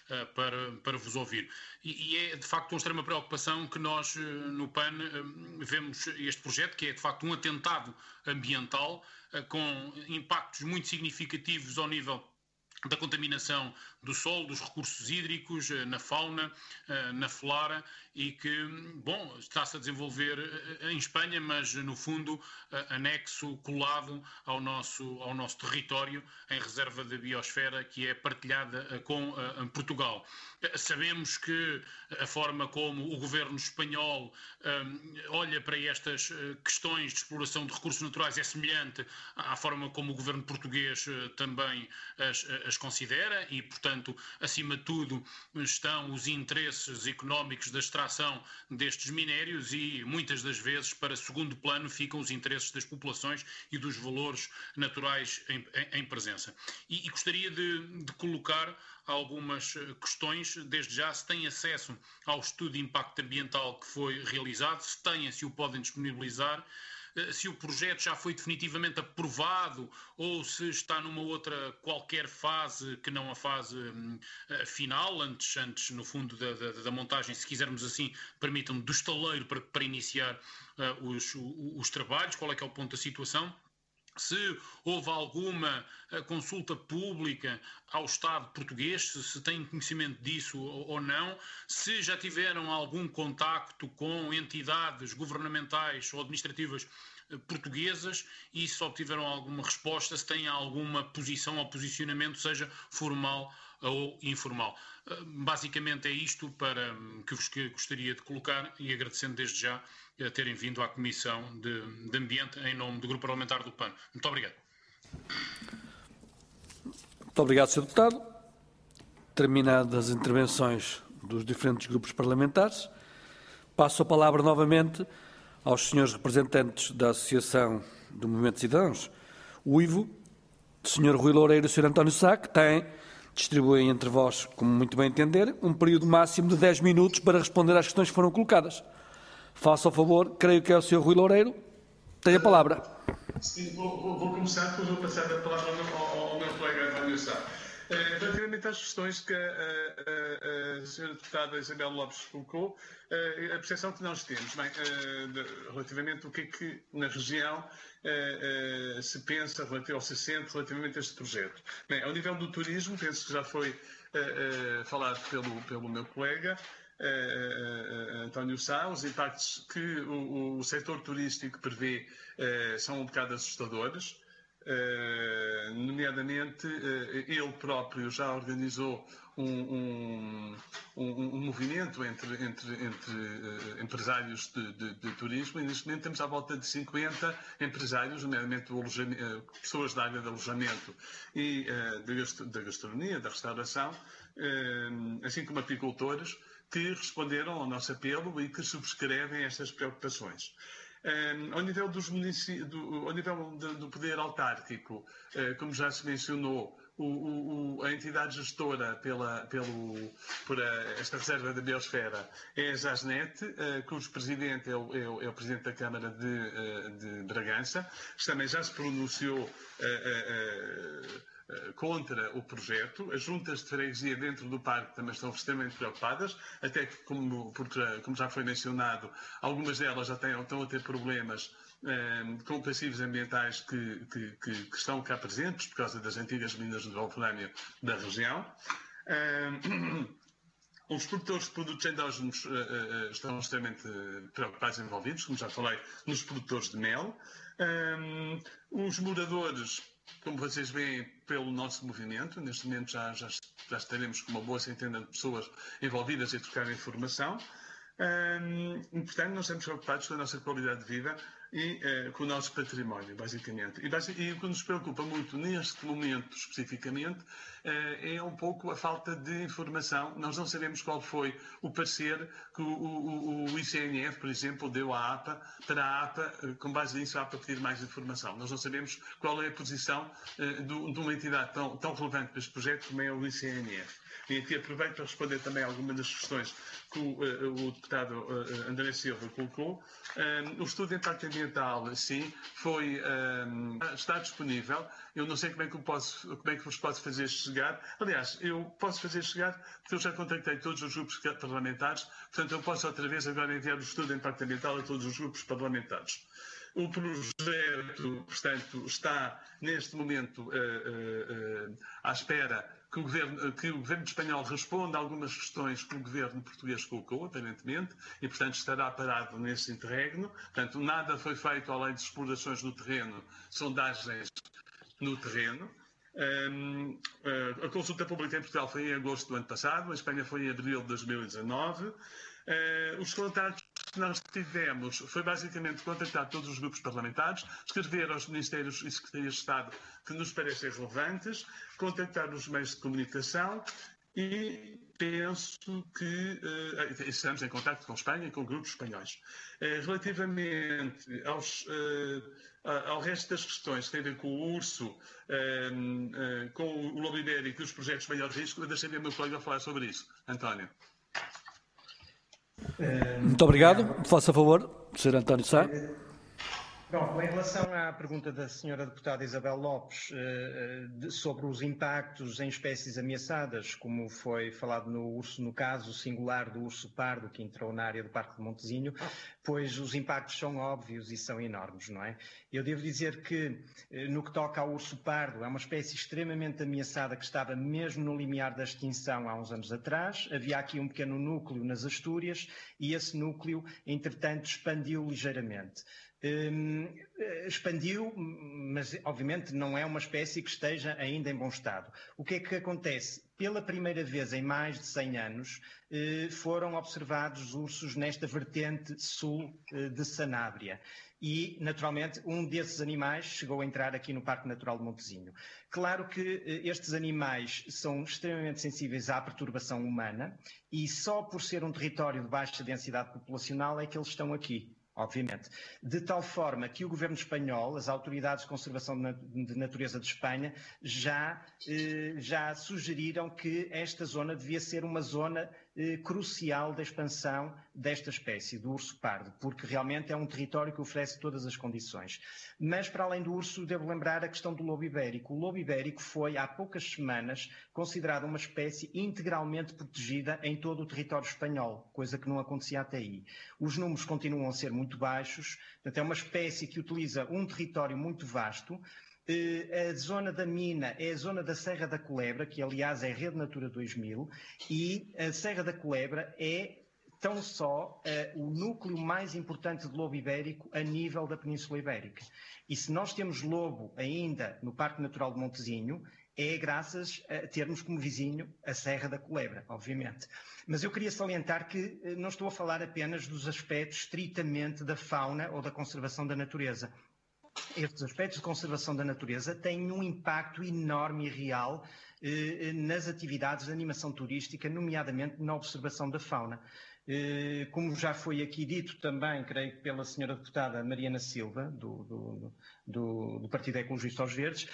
para vos ouvir. E é, de facto, uma extrema preocupação que nós, no PAN, vemos este projeto, que é, de facto, um atentado ambiental, com impactos muito significativos ao nível da contaminação do solo, dos recursos hídricos, na fauna, na flora, e que, bom, está-se a desenvolver em Espanha, mas no fundo anexo, colado ao nosso território, em reserva da biosfera que é partilhada com Portugal. Sabemos que a forma como o governo espanhol olha para estas questões de exploração de recursos naturais é semelhante à forma como o governo português também as considera e, portanto, acima de tudo, estão os interesses económicos da extração destes minérios e, muitas das vezes, para segundo plano ficam os interesses das populações e dos valores naturais em presença. E gostaria de colocar algumas questões, desde já, se têm acesso ao estudo de impacto ambiental que foi realizado, se têm, se o podem disponibilizar, se o projeto já foi definitivamente aprovado ou se está numa outra qualquer fase que não a fase final, antes no fundo da montagem, se quisermos assim, permitam-me, do estaleiro para iniciar os trabalhos, qual é que é o ponto da situação. Se houve alguma consulta pública ao Estado português, se têm conhecimento disso ou não, se já tiveram algum contacto com entidades governamentais ou administrativas portuguesas e se obtiveram alguma resposta, se têm alguma posição ou posicionamento, seja formal ou informal. Basicamente é isto para que vos gostaria de colocar e agradecendo desde já a terem vindo à Comissão de Ambiente em nome do Grupo Parlamentar do PAN. Muito obrigado. Muito obrigado, Sr. Deputado. Terminadas as intervenções dos diferentes grupos parlamentares, passo a palavra novamente aos senhores representantes da Associação do Movimento de Cidadãos, o IVO, o Sr. Rui Loureiro e o Sr. António Sá, que distribuem entre vós, como muito bem entender, um período máximo de 10 minutos para responder às questões que foram colocadas. Faça o favor, creio que é o Sr. Rui Loureiro. Tem a palavra. Sim, vou começar, depois vou passar a palavra ao meu colega António Sá. Relativamente às questões que a Sra. Deputada Isabel Lopes colocou, a percepção que nós temos, bem, relativamente ao que é que na região se pensa ou se sente relativamente a este projeto. Bem, ao nível do turismo, penso que já foi falado pelo meu colega, António Sá, os impactos que o setor turístico prevê são um bocado assustadores. Nomeadamente, ele próprio já organizou um movimento entre empresários de turismo e neste momento temos à volta de 50 empresários, nomeadamente pessoas da área de alojamento e da gastronomia, da restauração, assim como apicultores, que responderam ao nosso apelo e que subscrevem estas preocupações. Ao nível do poder autárquico, como já se mencionou, a entidade gestora por esta reserva da biosfera é a Jasnet, cujo presidente é o presidente da Câmara de Bragança, que também já se pronunciou contra o projeto. As juntas de freguesia dentro do parque também estão extremamente preocupadas, até que, como já foi mencionado, algumas delas já estão a ter problemas com passivos ambientais que estão cá presentes por causa das antigas minas de wolframio da região. Os produtores de produtos endógenos estão extremamente preocupados e envolvidos, como já falei, nos produtores de mel. Os moradores, como vocês veem pelo nosso movimento, neste momento já estaremos com uma boa centena de pessoas envolvidas e trocar informação. E, portanto, nós estamos preocupados com a nossa qualidade de vida e com o nosso património, basicamente. E o que nos preocupa muito neste momento, especificamente, é um pouco a falta de informação. Nós não sabemos qual foi o parecer que o ICNF, por exemplo, deu à APA, para a APA, com base nisso, a APA pedir mais informação. Nós não sabemos qual é a posição de uma entidade tão relevante para este projeto como é o ICNF. E aqui aproveito para responder também a algumas das questões que o deputado André Silva colocou. O estudo de impacto ambiental ambiental, sim, está disponível. Eu não sei como é que vos posso fazer chegar. Aliás, eu posso fazer chegar porque eu já contactei todos os grupos parlamentares, portanto eu posso outra vez agora enviar o estudo de impacto ambiental a todos os grupos parlamentares. O projeto, portanto, está neste momento à espera que o governo espanhol responda a algumas questões que o governo português colocou, aparentemente, e, portanto, estará parado nesse interregno. Portanto, nada foi feito além de explorações no terreno, sondagens no terreno. A consulta pública em Portugal foi em agosto do ano passado, a Espanha foi em abril de 2019. Os contactos que nós tivemos foi basicamente contactar todos os grupos parlamentares, escrever aos ministérios e secretarias de Estado que nos parecem relevantes, contactar os meios de comunicação e penso que estamos em contacto com a Espanha e com grupos espanhóis. Relativamente ao resto das questões que têm a ver com o urso, com o lobo ibérico e os projetos de maior risco, eu deixei o meu colega falar sobre isso. António. Muito obrigado. Faça favor, Sr. António Sá. Pronto, em relação à pergunta da senhora deputada Isabel Lopes sobre os impactos em espécies ameaçadas, como foi falado no caso singular do urso pardo que entrou na área do Parque de Montesinho, pois os impactos são óbvios e são enormes, não é? Eu devo dizer que, no que toca ao urso pardo, é uma espécie extremamente ameaçada que estava mesmo no limiar da extinção há uns anos atrás. Havia aqui um pequeno núcleo nas Astúrias e esse núcleo, entretanto, expandiu ligeiramente. Expandiu, mas obviamente não é uma espécie que esteja ainda em bom estado. O que é que acontece? Pela primeira vez em mais de 100 anos foram observados ursos nesta vertente sul de Sanábria e, naturalmente, um desses animais chegou a entrar aqui no Parque Natural de Montesinho. Claro que estes animais são extremamente sensíveis à perturbação humana e só por ser um território de baixa densidade populacional é que eles estão aqui. Obviamente. De tal forma que o governo espanhol, as autoridades de conservação de natureza de Espanha, já sugeriram que esta zona devia ser uma zona crucial da expansão desta espécie, do urso pardo, porque realmente é um território que oferece todas as condições. Mas, para além do urso, devo lembrar a questão do lobo ibérico. O lobo ibérico foi, há poucas semanas, considerado uma espécie integralmente protegida em todo o território espanhol, coisa que não acontecia até aí. Os números continuam a ser muito baixos, portanto é uma espécie que utiliza um território muito vasto. A zona da mina é a zona da Serra da Culebra, que aliás é Rede Natura 2000, e a Serra da Culebra é tão só o núcleo mais importante de lobo ibérico a nível da Península Ibérica. E se nós temos lobo ainda no Parque Natural de Montesinho, é graças a termos como vizinho a Serra da Culebra, obviamente. Mas eu queria salientar que não estou a falar apenas dos aspectos estritamente da fauna ou da conservação da natureza. Estes aspectos de conservação da natureza têm um impacto enorme e real nas atividades de animação turística, nomeadamente na observação da fauna. Como já foi aqui dito também, creio, pela senhora deputada Mariana Silva, do Partido Ecologista aos Verdes,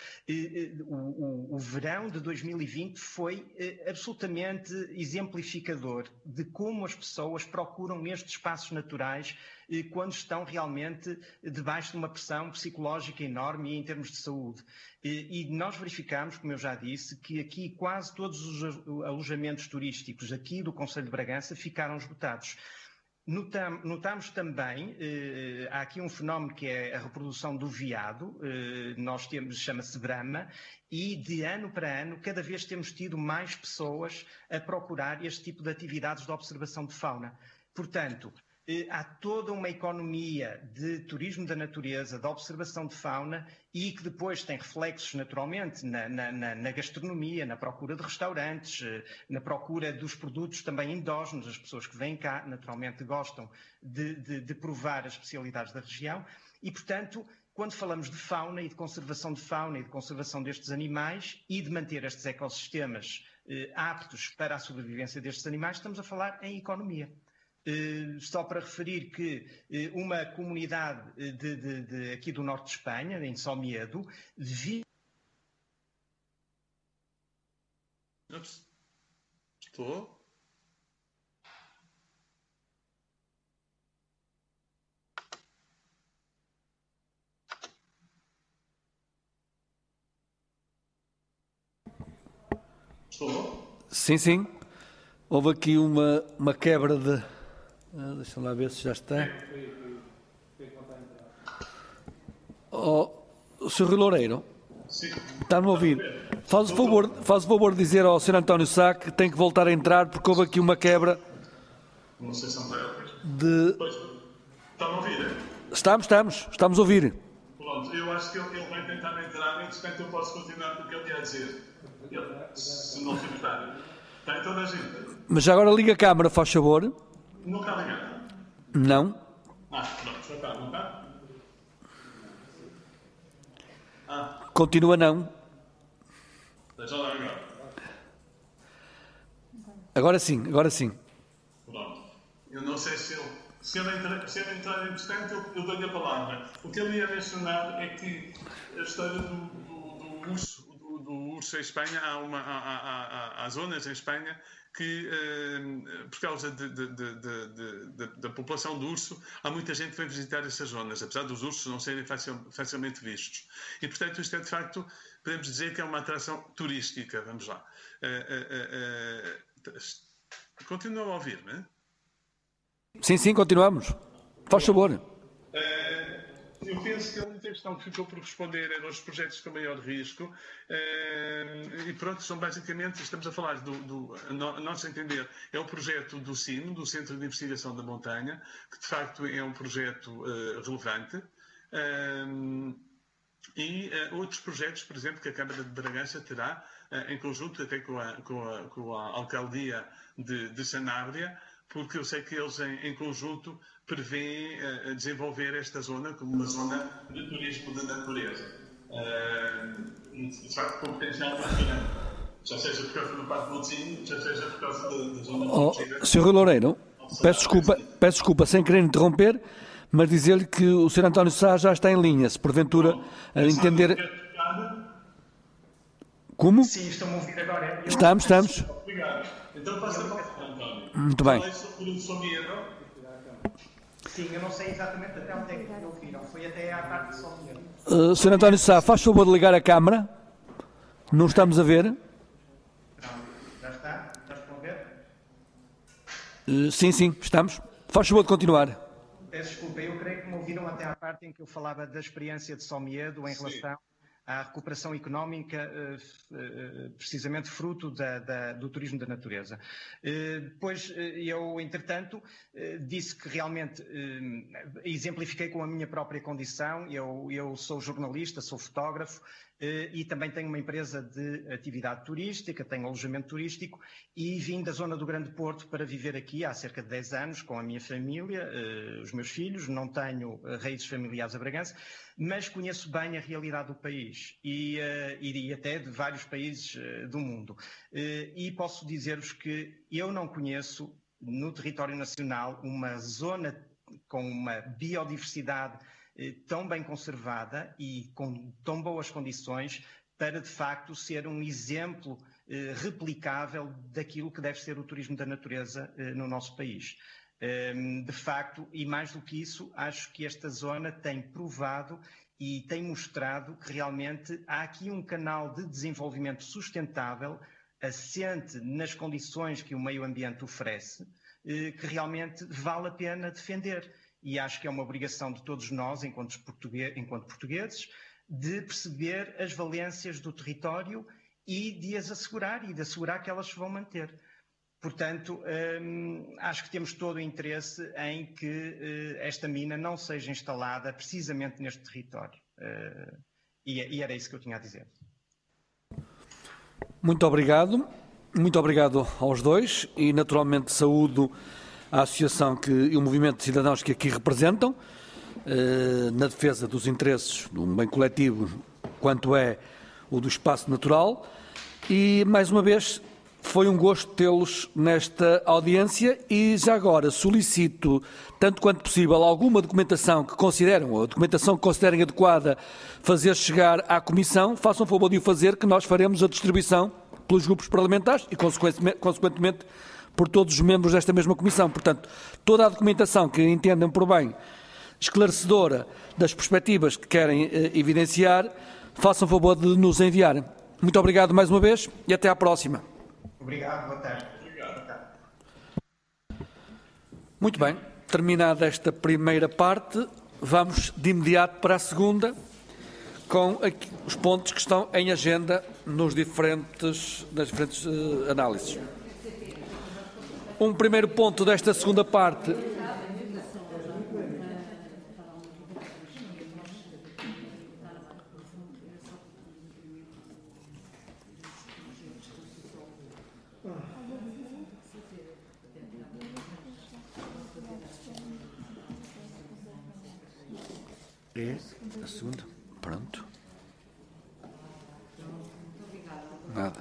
o verão de 2020 foi absolutamente exemplificador de como as pessoas procuram estes espaços naturais quando estão realmente debaixo de uma pressão psicológica enorme e em termos de saúde. E nós verificamos, como eu já disse, que aqui quase todos os alojamentos turísticos aqui do Concelho de Bragança ficaram esgotados. Notamos também, há aqui um fenómeno que é a reprodução do veado, chama-se Brahma, e de ano para ano cada vez temos tido mais pessoas a procurar este tipo de atividades de observação de fauna. Portanto, há toda uma economia de turismo da natureza, de observação de fauna e que depois tem reflexos naturalmente na gastronomia, na procura de restaurantes, na procura dos produtos também endógenos. As pessoas que vêm cá naturalmente gostam de provar as especialidades da região e, portanto, quando falamos de fauna e de conservação destes animais e de manter estes ecossistemas aptos para a sobrevivência destes animais, estamos a falar em economia. Só para referir que uma comunidade aqui do norte de Espanha, em Somiedo, Estou? Estou? Sim, sim. Houve aqui uma quebra de... deixa lá ver se já está. O Sr. Rui Loureiro, está-me a ouvir? Faz o favor de dizer ao Sr. António Sá que tem que voltar a entrar porque houve aqui uma quebra Não sei se não está. de... Está-me a ouvir? Estamos a ouvir. Pronto, eu acho que ele vai tentar entrar, entretanto eu posso continuar com o que ele ia dizer. Se não se importar. Está em toda a gente? Mas já agora liga a câmara, faz favor. Não está ligado? Não. Pronto, já está, não está? Continua não. Deixa lá agora. Agora sim. Pronto. Eu não sei se ele entrar entretanto, eu dou-lhe a palavra. O que ele ia mencionar é que a história do urso em Espanha, há zonas em Espanha que, por causa da população do urso, há muita gente que vem visitar essas zonas, apesar dos ursos não serem facilmente vistos. E, portanto, isto é, de facto, podemos dizer que é uma atração turística. Vamos lá. Continua a ouvir-me? Sim, continuamos. Faz favor. Eu penso que a única questão que ficou por responder eram os projetos com maior risco e pronto, são basicamente, estamos a falar a nosso entender, é o projeto do CIM, do Centro de Investigação da Montanha, que de facto é um projeto relevante, e outros projetos, por exemplo, que a Câmara de Bragança terá, em conjunto até com a Alcaldia de Sanabria, porque eu sei que eles em conjunto prevêem desenvolver esta zona como uma zona de turismo de natureza. De facto, com potencial muito grande. Já seja por causa do Parque do Montezinho, já seja por causa da zona protegida. Sr. Rui Loureiro, peço desculpa sem querer interromper, mas dizer-lhe que o Sr. António Sá já está em linha, se porventura a entender... Como? Sim, estão-me a ouvir agora. Estamos. Obrigado. Então passa a palavra, António. Muito bem. Falei sobre o Somiedo. Sim, eu não sei exatamente até onde é que me ouviram. Foi até à parte de Somiedo. Sr. António Sá, faz favor de ligar a câmara. Não estamos a ver. Já está? Estás a ver? Sim, estamos. Faz favor de continuar. Peço desculpa, eu creio que me ouviram até à parte em que eu falava da experiência de Somiedo em relação à recuperação económica, precisamente fruto do turismo da natureza. Depois, eu, entretanto, disse que realmente exemplifiquei com a minha própria condição. Eu sou jornalista, sou fotógrafo e também tenho uma empresa de atividade turística, tenho alojamento turístico e vim da zona do Grande Porto para viver aqui há cerca de 10 anos com a minha família, os meus filhos. Não tenho raízes familiares a Bragança, mas conheço bem a realidade do país e até de vários países do mundo. E posso dizer-vos que eu não conheço no território nacional uma zona com uma biodiversidade tão bem conservada e com tão boas condições para, de facto, ser um exemplo replicável daquilo que deve ser o turismo da natureza no nosso país. De facto, e mais do que isso, acho que esta zona tem provado e tem mostrado que realmente há aqui um canal de desenvolvimento sustentável, assente nas condições que o meio ambiente oferece, que realmente vale a pena defender. E acho que é uma obrigação de todos nós, enquanto portugueses, de perceber as valências do território e de as assegurar e de assegurar que elas se vão manter. Portanto, acho que temos todo o interesse em que esta mina não seja instalada precisamente neste território. E era isso que eu tinha a dizer. Muito obrigado. Muito obrigado aos dois e, naturalmente, saúdo a associação e o movimento de cidadãos que aqui representam, na defesa dos interesses de um bem coletivo, quanto é o do espaço natural. E, mais uma vez, foi um gosto tê-los nesta audiência e, já agora, solicito, tanto quanto possível, alguma documentação que considerem adequada fazer chegar à Comissão. Façam favor de o fazer, que nós faremos a distribuição pelos grupos parlamentares e, consequentemente, por todos os membros desta mesma Comissão. Portanto, toda a documentação que entendam por bem esclarecedora das perspectivas que querem evidenciar, façam favor de nos enviar. Muito obrigado mais uma vez e até à próxima. Obrigado, boa tarde. Boa tarde. Muito bem, terminada esta primeira parte, vamos de imediato para a segunda, com os pontos que estão em agenda nas diferentes análises. Um primeiro ponto desta segunda parte. É a segunda. Pronto. Nada.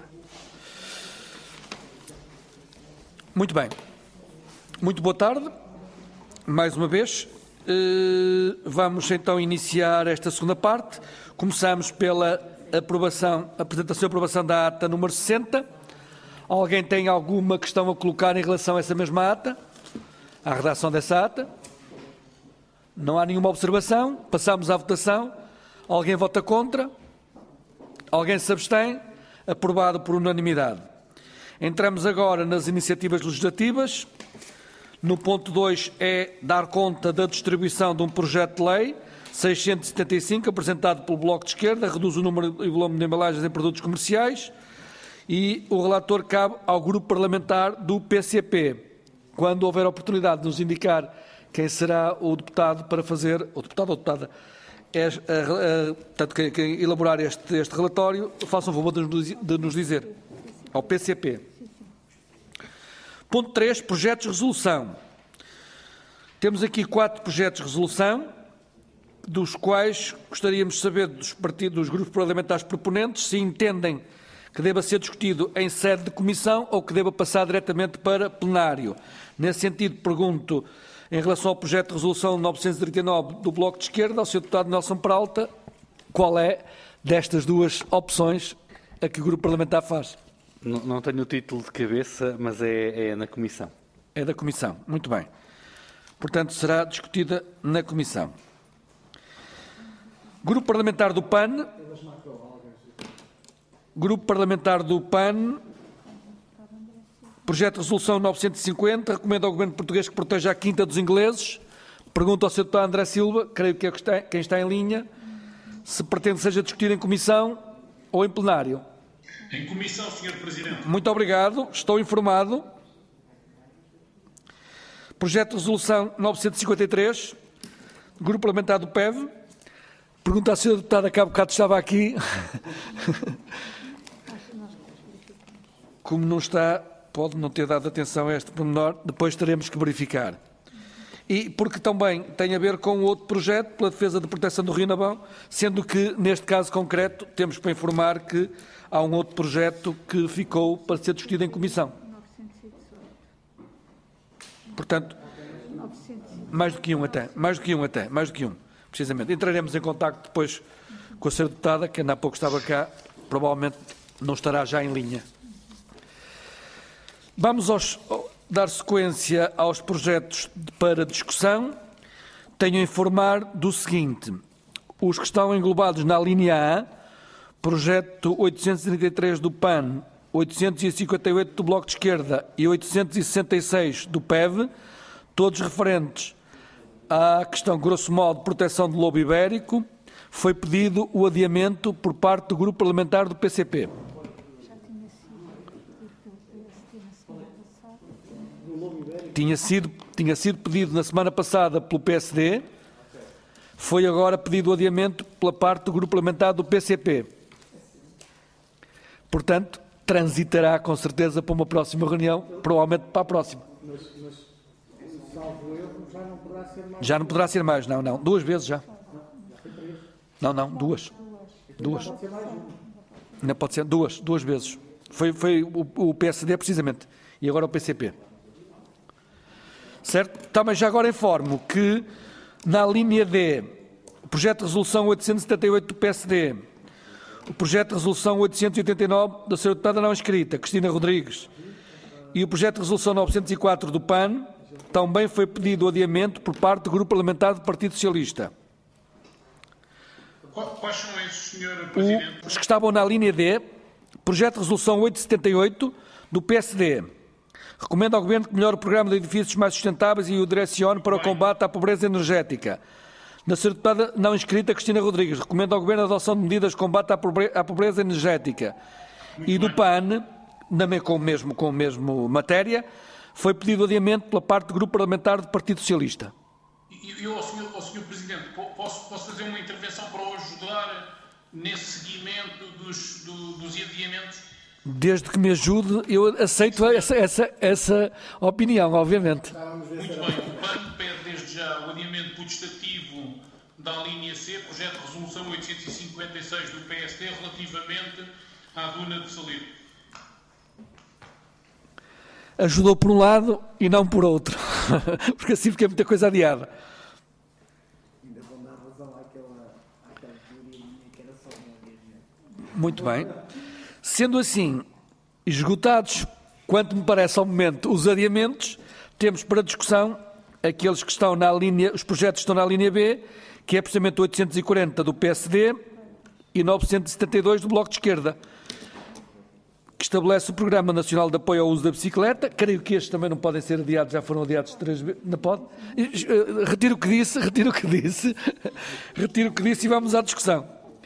Muito bem. Muito boa tarde. Mais uma vez. Vamos então iniciar esta segunda parte. Começamos pela apresentação e aprovação da ata número 60. Alguém tem alguma questão a colocar em relação a essa mesma ata? À redação dessa ata? Não há nenhuma observação. Passamos à votação. Alguém vota contra? Alguém se abstém? Aprovado por unanimidade. Entramos agora nas iniciativas legislativas. No ponto 2 é dar conta da distribuição de um projeto de lei 675, apresentado pelo Bloco de Esquerda, reduz o número e volume de embalagens em produtos comerciais, e o relator cabe ao grupo parlamentar do PCP. Quando houver oportunidade de nos indicar quem será o deputado para fazer, o deputado ou deputada, portanto, quem elaborar este relatório, façam o favor de nos dizer. Ao PCP. Ponto 3, projetos de resolução. Temos aqui 4 projetos de resolução, dos quais gostaríamos de saber dos grupos parlamentares proponentes se entendem que deva ser discutido em sede de comissão ou que deva passar diretamente para plenário. Nesse sentido, pergunto, em relação ao projeto de resolução 939 do Bloco de Esquerda, ao Sr. Deputado Nelson Peralta, qual é destas duas opções a que o grupo parlamentar faz? Não tenho o título de cabeça, mas é na comissão. É da comissão. Muito bem. Portanto, será discutida na comissão. Grupo Parlamentar do PAN. Grupo Parlamentar do PAN. Projeto de resolução 950. Recomenda ao Governo português que proteja a Quinta dos Ingleses. Pergunto ao Sr. Deputado André Silva, creio que é quem está em linha, se pretende que seja discutido em comissão ou em plenário. Em comissão, Sr. Presidente. Muito obrigado. Estou informado. Projeto de resolução 953, Grupo Parlamentar do PEV. Pergunta à Sra. Deputada, que há bocado estava aqui. Como não está, pode não ter dado atenção a este pormenor, depois teremos que verificar. E porque também tem a ver com outro projeto, pela defesa de proteção do Rio Nabão, sendo que, neste caso concreto, temos para informar que há um outro projeto que ficou para ser discutido em comissão. Portanto, mais do que um, precisamente. Entraremos em contacto depois com a Sra. Deputada, que ainda há pouco estava cá, provavelmente não estará já em linha. Vamos dar sequência aos projetos para discussão. Tenho a informar do seguinte: os que estão englobados na linha A, projeto 833 do PAN, 858 do Bloco de Esquerda e 866 do PEV, todos referentes à questão, grosso modo, de proteção do lobo ibérico, foi pedido o adiamento por parte do Grupo Parlamentar do PCP. Tinha sido pedido na semana passada pelo PSD, foi agora pedido o adiamento pela parte do Grupo Parlamentar do PCP. Portanto, transitará com certeza para uma próxima reunião, provavelmente para a próxima. Já não poderá ser mais, não. 2 vezes já. Não, 2. Não pode ser 2 vezes. Foi o PSD, precisamente, e agora o PCP. Certo? Também já agora informo que, na linha D, o projeto de resolução 878 do PSD, o projeto de resolução 889 da Sra. Deputada não inscrita, Cristina Rodrigues, e o projeto de resolução 904 do PAN, também foi pedido o adiamento por parte do Grupo Parlamentar do Partido Socialista. Quais são esses, Sr. Presidente? Os que estavam na linha D, Projeto de Resolução 878 do PSD. Recomenda ao Governo que melhore o programa de edifícios mais sustentáveis e o direcione para o combate à pobreza energética. Na Sra. Deputada não inscrita, Cristina Rodrigues. Recomenda ao Governo a adoção de medidas de combate à pobresa energética. E do PAN, também com a mesma matéria, foi pedido adiamento pela parte do Grupo Parlamentar do Partido Socialista. Eu, ao Sr. Presidente, posso fazer uma intervenção para o ajudar nesse seguimento dos adiamentos? Desde que me ajude, eu aceito essa opinião, obviamente. Muito bem. O PAN pede desde já o adiamento putestativo da linha C, projeto de resolução 856 do PSD, relativamente à duna de Saliro. Ajudou por um lado e não por outro, porque assim fica muita coisa adiada. Muito bem. Sendo assim, esgotados, quanto me parece ao momento, os adiamentos, temos para discussão aqueles que estão na linha, os projetos que estão na linha B, que é precisamente 840 do PSD e 972 do Bloco de Esquerda, que estabelece o Programa Nacional de Apoio ao Uso da Bicicleta. Creio que estes também não podem ser adiados, já foram adiados 3 vezes. Não pode? Retiro o que disse e vamos à discussão.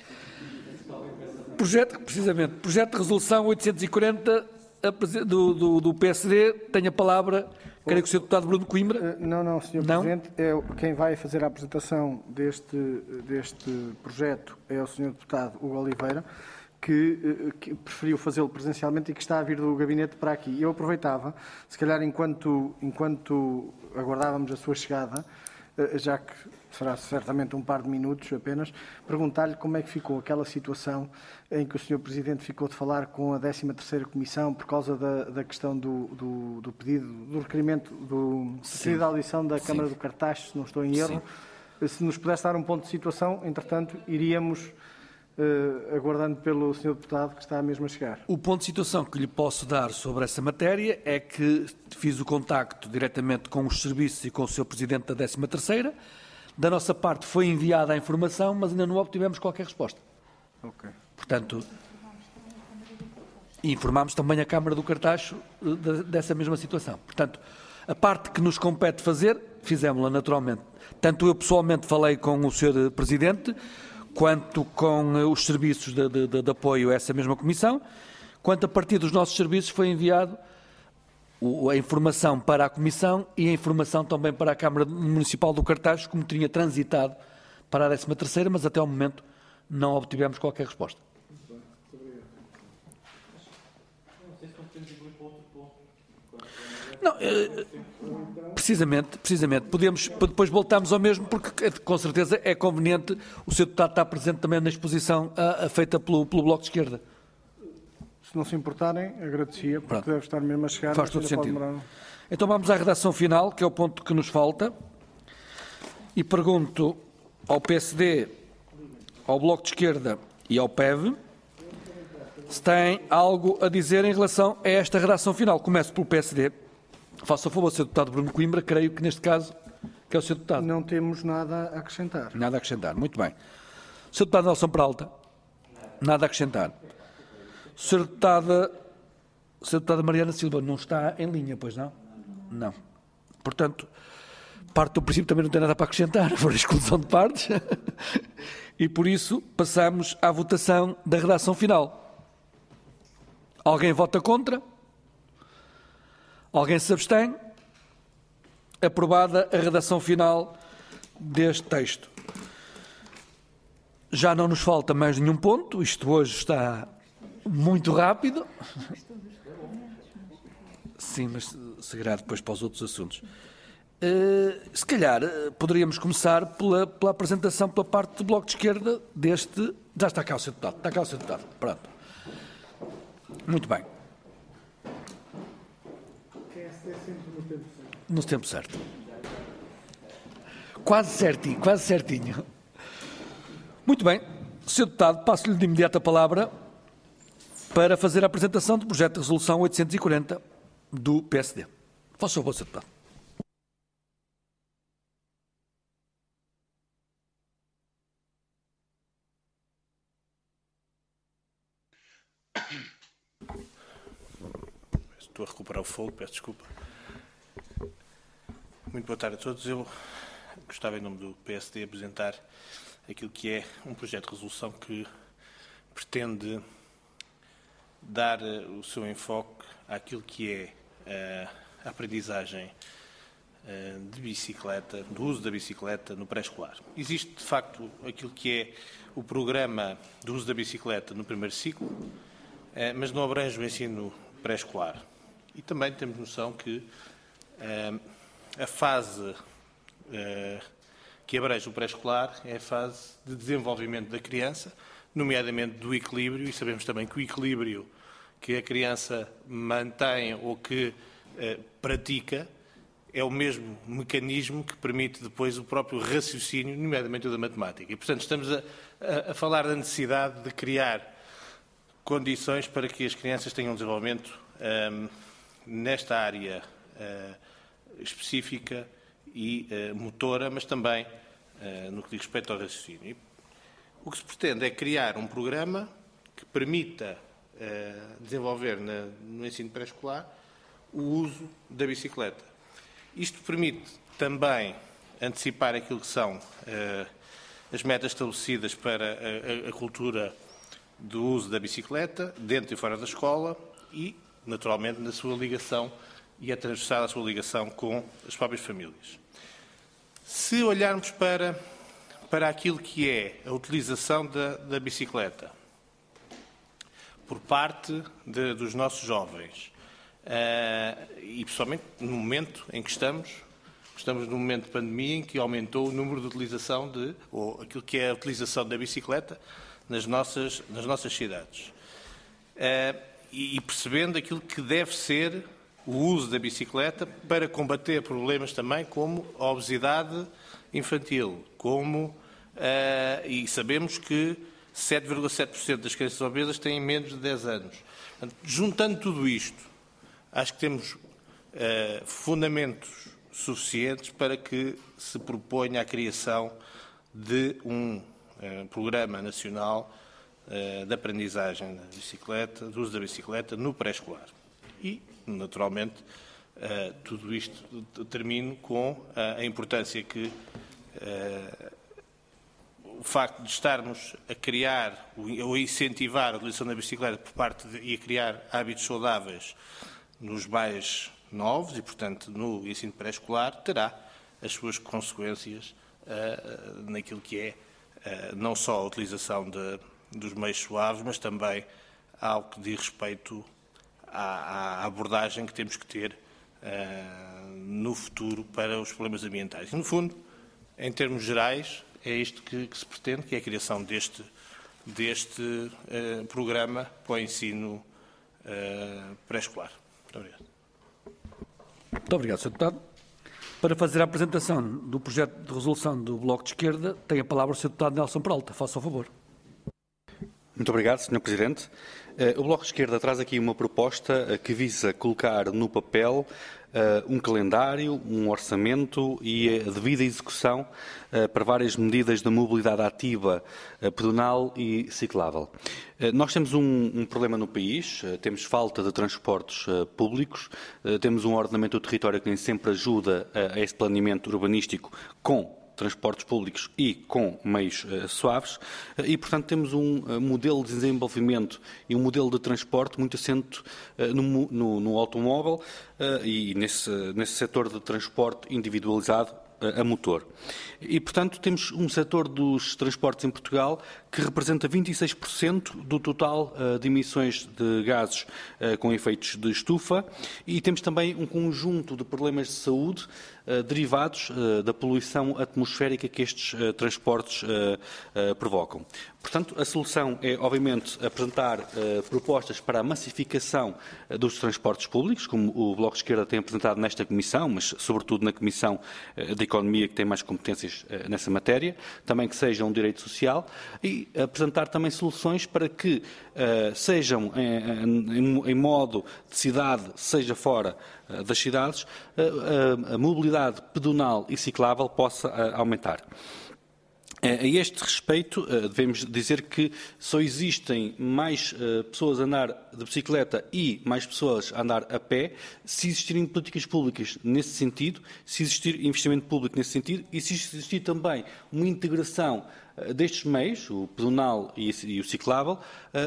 Projeto de Resolução 840 do PSD. Tem a palavra, creio que o Sr. Deputado Bruno Coimbra. Não, Sr. Presidente. Quem vai fazer a apresentação deste projeto é o Sr. Deputado Hugo Oliveira, que preferiu fazê-lo presencialmente e que está a vir do gabinete para aqui. Eu aproveitava, se calhar enquanto aguardávamos a sua chegada, já que será certamente um par de minutos apenas, perguntar-lhe como é que ficou aquela situação em que o Sr. Presidente ficou de falar com a 13ª Comissão por causa da questão do pedido, do requerimento, do pedido de audição da Câmara do Cartaz, se não estou em erro. Se nos pudesse dar um ponto de situação, entretanto, iríamos aguardando pelo Sr. Deputado, que está mesmo a chegar. O ponto de situação que lhe posso dar sobre essa matéria é que fiz o contacto diretamente com os serviços e com o Sr. Presidente da 13ª. Da nossa parte foi enviada a informação, mas ainda não obtivemos qualquer resposta. Ok. Portanto, informámos também a Câmara do Cartacho dessa mesma situação. Portanto, a parte que nos compete fazer, fizemos-la naturalmente. Tanto eu pessoalmente falei com o Sr. Presidente, quanto com os serviços de apoio a essa mesma comissão, quanto a partir dos nossos serviços foi enviado a informação para a Comissão e a informação também para a Câmara Municipal do Cartaz, como tinha transitado para a 13ª, mas até ao momento não obtivemos qualquer resposta. Não, precisamente, podemos, depois voltamos ao mesmo, porque com certeza é conveniente o Sr. Deputado estar presente também na exposição feita pelo Bloco de Esquerda. Se não se importarem, agradecia, porque Pronto. deve estar mesmo a chegar. Faz todo sentido. Então vamos à redação final, que é o ponto que nos falta, e pergunto ao PSD, ao Bloco de Esquerda e ao PEV se têm algo a dizer em relação a esta redação final. Começo pelo PSD. Faça a favor, Sr. Deputado Bruno Coimbra, creio que neste caso que é o Sr. Deputado. Não temos nada a acrescentar. Nada a acrescentar, muito bem. Sr. Deputado Nelson Peralta, nada a acrescentar. Sr. Deputada Mariana Silva não está em linha, pois não? Não. Portanto, parte do princípio também não tem nada para acrescentar, por exclusão de partes, e por isso passamos à votação da redação final. Alguém vota contra? Alguém se abstém? Aprovada a redação final deste texto. Já não nos falta mais nenhum ponto, isto hoje está muito rápido. Sim, mas seguirá depois para os outros assuntos. Se calhar poderíamos começar pela apresentação pela parte do Bloco de Esquerda deste... Já está cá o Sr. Deputado, está cá o Sr. Deputado, pronto. Muito bem. No tempo certo. Quase certinho. Muito bem. Sr. Deputado, passo-lhe de imediato a palavra para fazer a apresentação do projeto de resolução 840 do PSD. Faça favor, Sr. Deputado. Estou a recuperar o fogo, peço desculpa. Muito boa tarde a todos. Eu gostava, em nome do PSD, apresentar aquilo que é um projeto de resolução que pretende dar o seu enfoque àquilo que é a aprendizagem de bicicleta, do uso da bicicleta no pré-escolar. Existe, de facto, aquilo que é o programa do uso da bicicleta no primeiro ciclo, mas não abrange o ensino pré-escolar. E também temos noção que a fase que abrange o pré-escolar é a fase de desenvolvimento da criança, nomeadamente do equilíbrio, e sabemos também que o equilíbrio que a criança mantém ou que pratica é o mesmo mecanismo que permite depois o próprio raciocínio, nomeadamente o da matemática. E, portanto, estamos a falar da necessidade de criar condições para que as crianças tenham desenvolvimento nesta área específica e motora, mas também no que diz respeito ao raciocínio. O que se pretende é criar um programa que permita desenvolver no ensino pré-escolar o uso da bicicleta. Isto permite também antecipar aquilo que são as metas estabelecidas para a cultura do uso da bicicleta, dentro e fora da escola, e, naturalmente, na sua ligação e é transversal a sua ligação com as próprias famílias. Se olharmos para aquilo que é a utilização da bicicleta por parte dos nossos jovens, e principalmente no momento em que estamos num momento de pandemia em que aumentou o número de utilização ou aquilo que é a utilização da bicicleta nas nossas cidades. E percebendo aquilo que deve ser o uso da bicicleta para combater problemas também como a obesidade infantil, e sabemos que 7,7% das crianças obesas têm menos de 10 anos. Portanto, juntando tudo isto, acho que temos fundamentos suficientes para que se proponha a criação de um programa nacional de aprendizagem da bicicleta, do uso da bicicleta no pré-escolar. E, naturalmente, tudo isto termino com a importância que o facto de estarmos a criar ou a incentivar a utilização da bicicleta e a criar hábitos saudáveis nos mais novos e, portanto, no ensino pré-escolar, terá as suas consequências naquilo que é não só a utilização dos meios suaves, mas também ao que diz respeito à abordagem que temos que ter no futuro para os problemas ambientais. E, no fundo, em termos gerais, é isto que se pretende, que é a criação deste programa para o ensino pré-escolar. Muito obrigado. Muito obrigado, Sr. Deputado. Para fazer a apresentação do projeto de resolução do Bloco de Esquerda, tem a palavra o Sr. Deputado Nelson Peralta. Faça o favor. Muito obrigado, Sr. Presidente. O Bloco de Esquerda traz aqui uma proposta que visa colocar no papel um calendário, um orçamento e a devida execução para várias medidas de mobilidade ativa, pedonal e ciclável. Nós temos um problema no país, temos falta de transportes públicos, temos um ordenamento do território que nem sempre ajuda a esse planeamento urbanístico com transportes públicos e com meios suaves e, portanto, temos um modelo de desenvolvimento e um modelo de transporte muito assente no automóvel e nesse setor de transporte individualizado a motor. E, portanto, temos um setor dos transportes em Portugal que representa 26% do total de emissões de gases com efeitos de estufa e temos também um conjunto de problemas de saúde derivados da poluição atmosférica que estes transportes provocam. Portanto, a solução é, obviamente, apresentar propostas para a massificação dos transportes públicos, como o Bloco de Esquerda tem apresentado nesta Comissão, mas sobretudo na Comissão de Economia, que tem mais competências nessa matéria, também que seja um direito social, e apresentar também soluções para que sejam em modo de cidade, seja fora das cidades, a mobilidade pedonal e ciclável possa aumentar. A este respeito, devemos dizer que só existem mais pessoas a andar de bicicleta e mais pessoas a andar a pé se existirem políticas públicas nesse sentido, se existir investimento público nesse sentido e se existir também uma integração destes meios, o pedonal e o ciclável,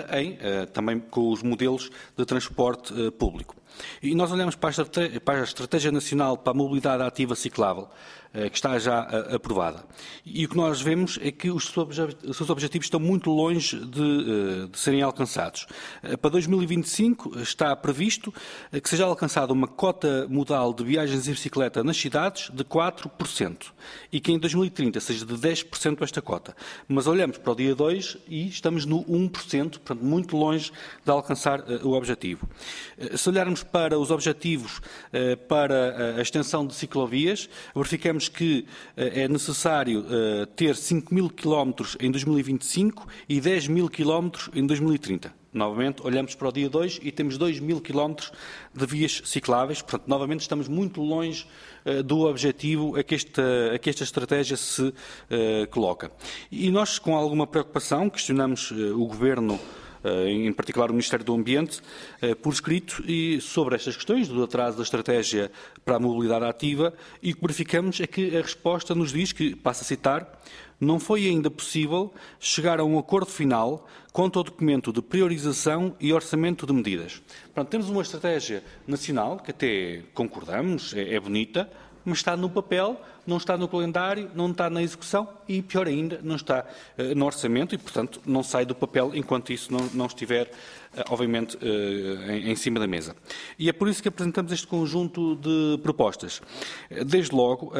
também com os modelos de transporte público. E nós olhamos para a Estratégia Nacional para a Mobilidade Ativa Ciclável, que está já aprovada. E o que nós vemos é que os seus objetivos estão muito longe de serem alcançados. Para 2025 está previsto que seja alcançada uma cota modal de viagens em bicicleta nas cidades de 4% e que em 2030 seja de 10% esta cota. Mas olhamos para o dia 2 e estamos no 1%, portanto muito longe de alcançar o objetivo. Se olharmos para os objetivos para a extensão de ciclovias, verificamos que é necessário ter 5.000 km em 2025 e 10.000 km em 2030. Novamente, olhamos para o dia 2 e temos 2.000 km de vias cicláveis. Portanto, novamente, estamos muito longe do objetivo a que esta estratégia se coloca. E nós, com alguma preocupação, questionamos o Governo, em particular o Ministério do Ambiente, por escrito e sobre estas questões do atraso da estratégia para a mobilidade ativa, e o que verificamos é que a resposta nos diz que, passo a citar, não foi ainda possível chegar a um acordo final quanto ao documento de priorização e orçamento de medidas. Portanto, temos uma estratégia nacional que até concordamos, é bonita, mas está no papel, não está no calendário, não está na execução e, pior ainda, não está no orçamento e, portanto, não sai do papel enquanto isso não estiver, obviamente, em cima da mesa. E é por isso que apresentamos este conjunto de propostas. Desde logo,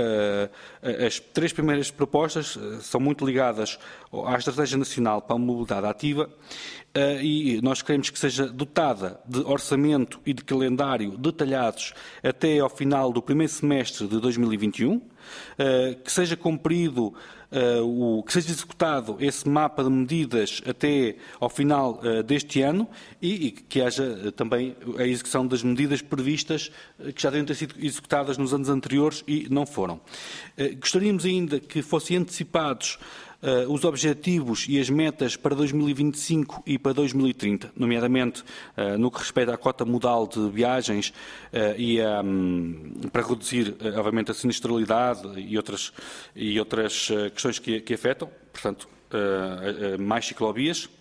as 3 primeiras propostas são muito ligadas à Estratégia Nacional para a Mobilidade Ativa e nós queremos que seja dotada de orçamento e de calendário detalhados até ao final do primeiro semestre de 2021, que seja cumprido, que seja executado esse mapa de medidas até ao final deste ano e que haja também a execução das medidas previstas que já deviam ter sido executadas nos anos anteriores e não foram. Gostaríamos ainda que fossem antecipados os objetivos e as metas para 2025 e para 2030, nomeadamente no que respeita à cota modal de viagens e para reduzir, obviamente, a sinistralidade e outras questões que afetam, portanto, mais ciclovias.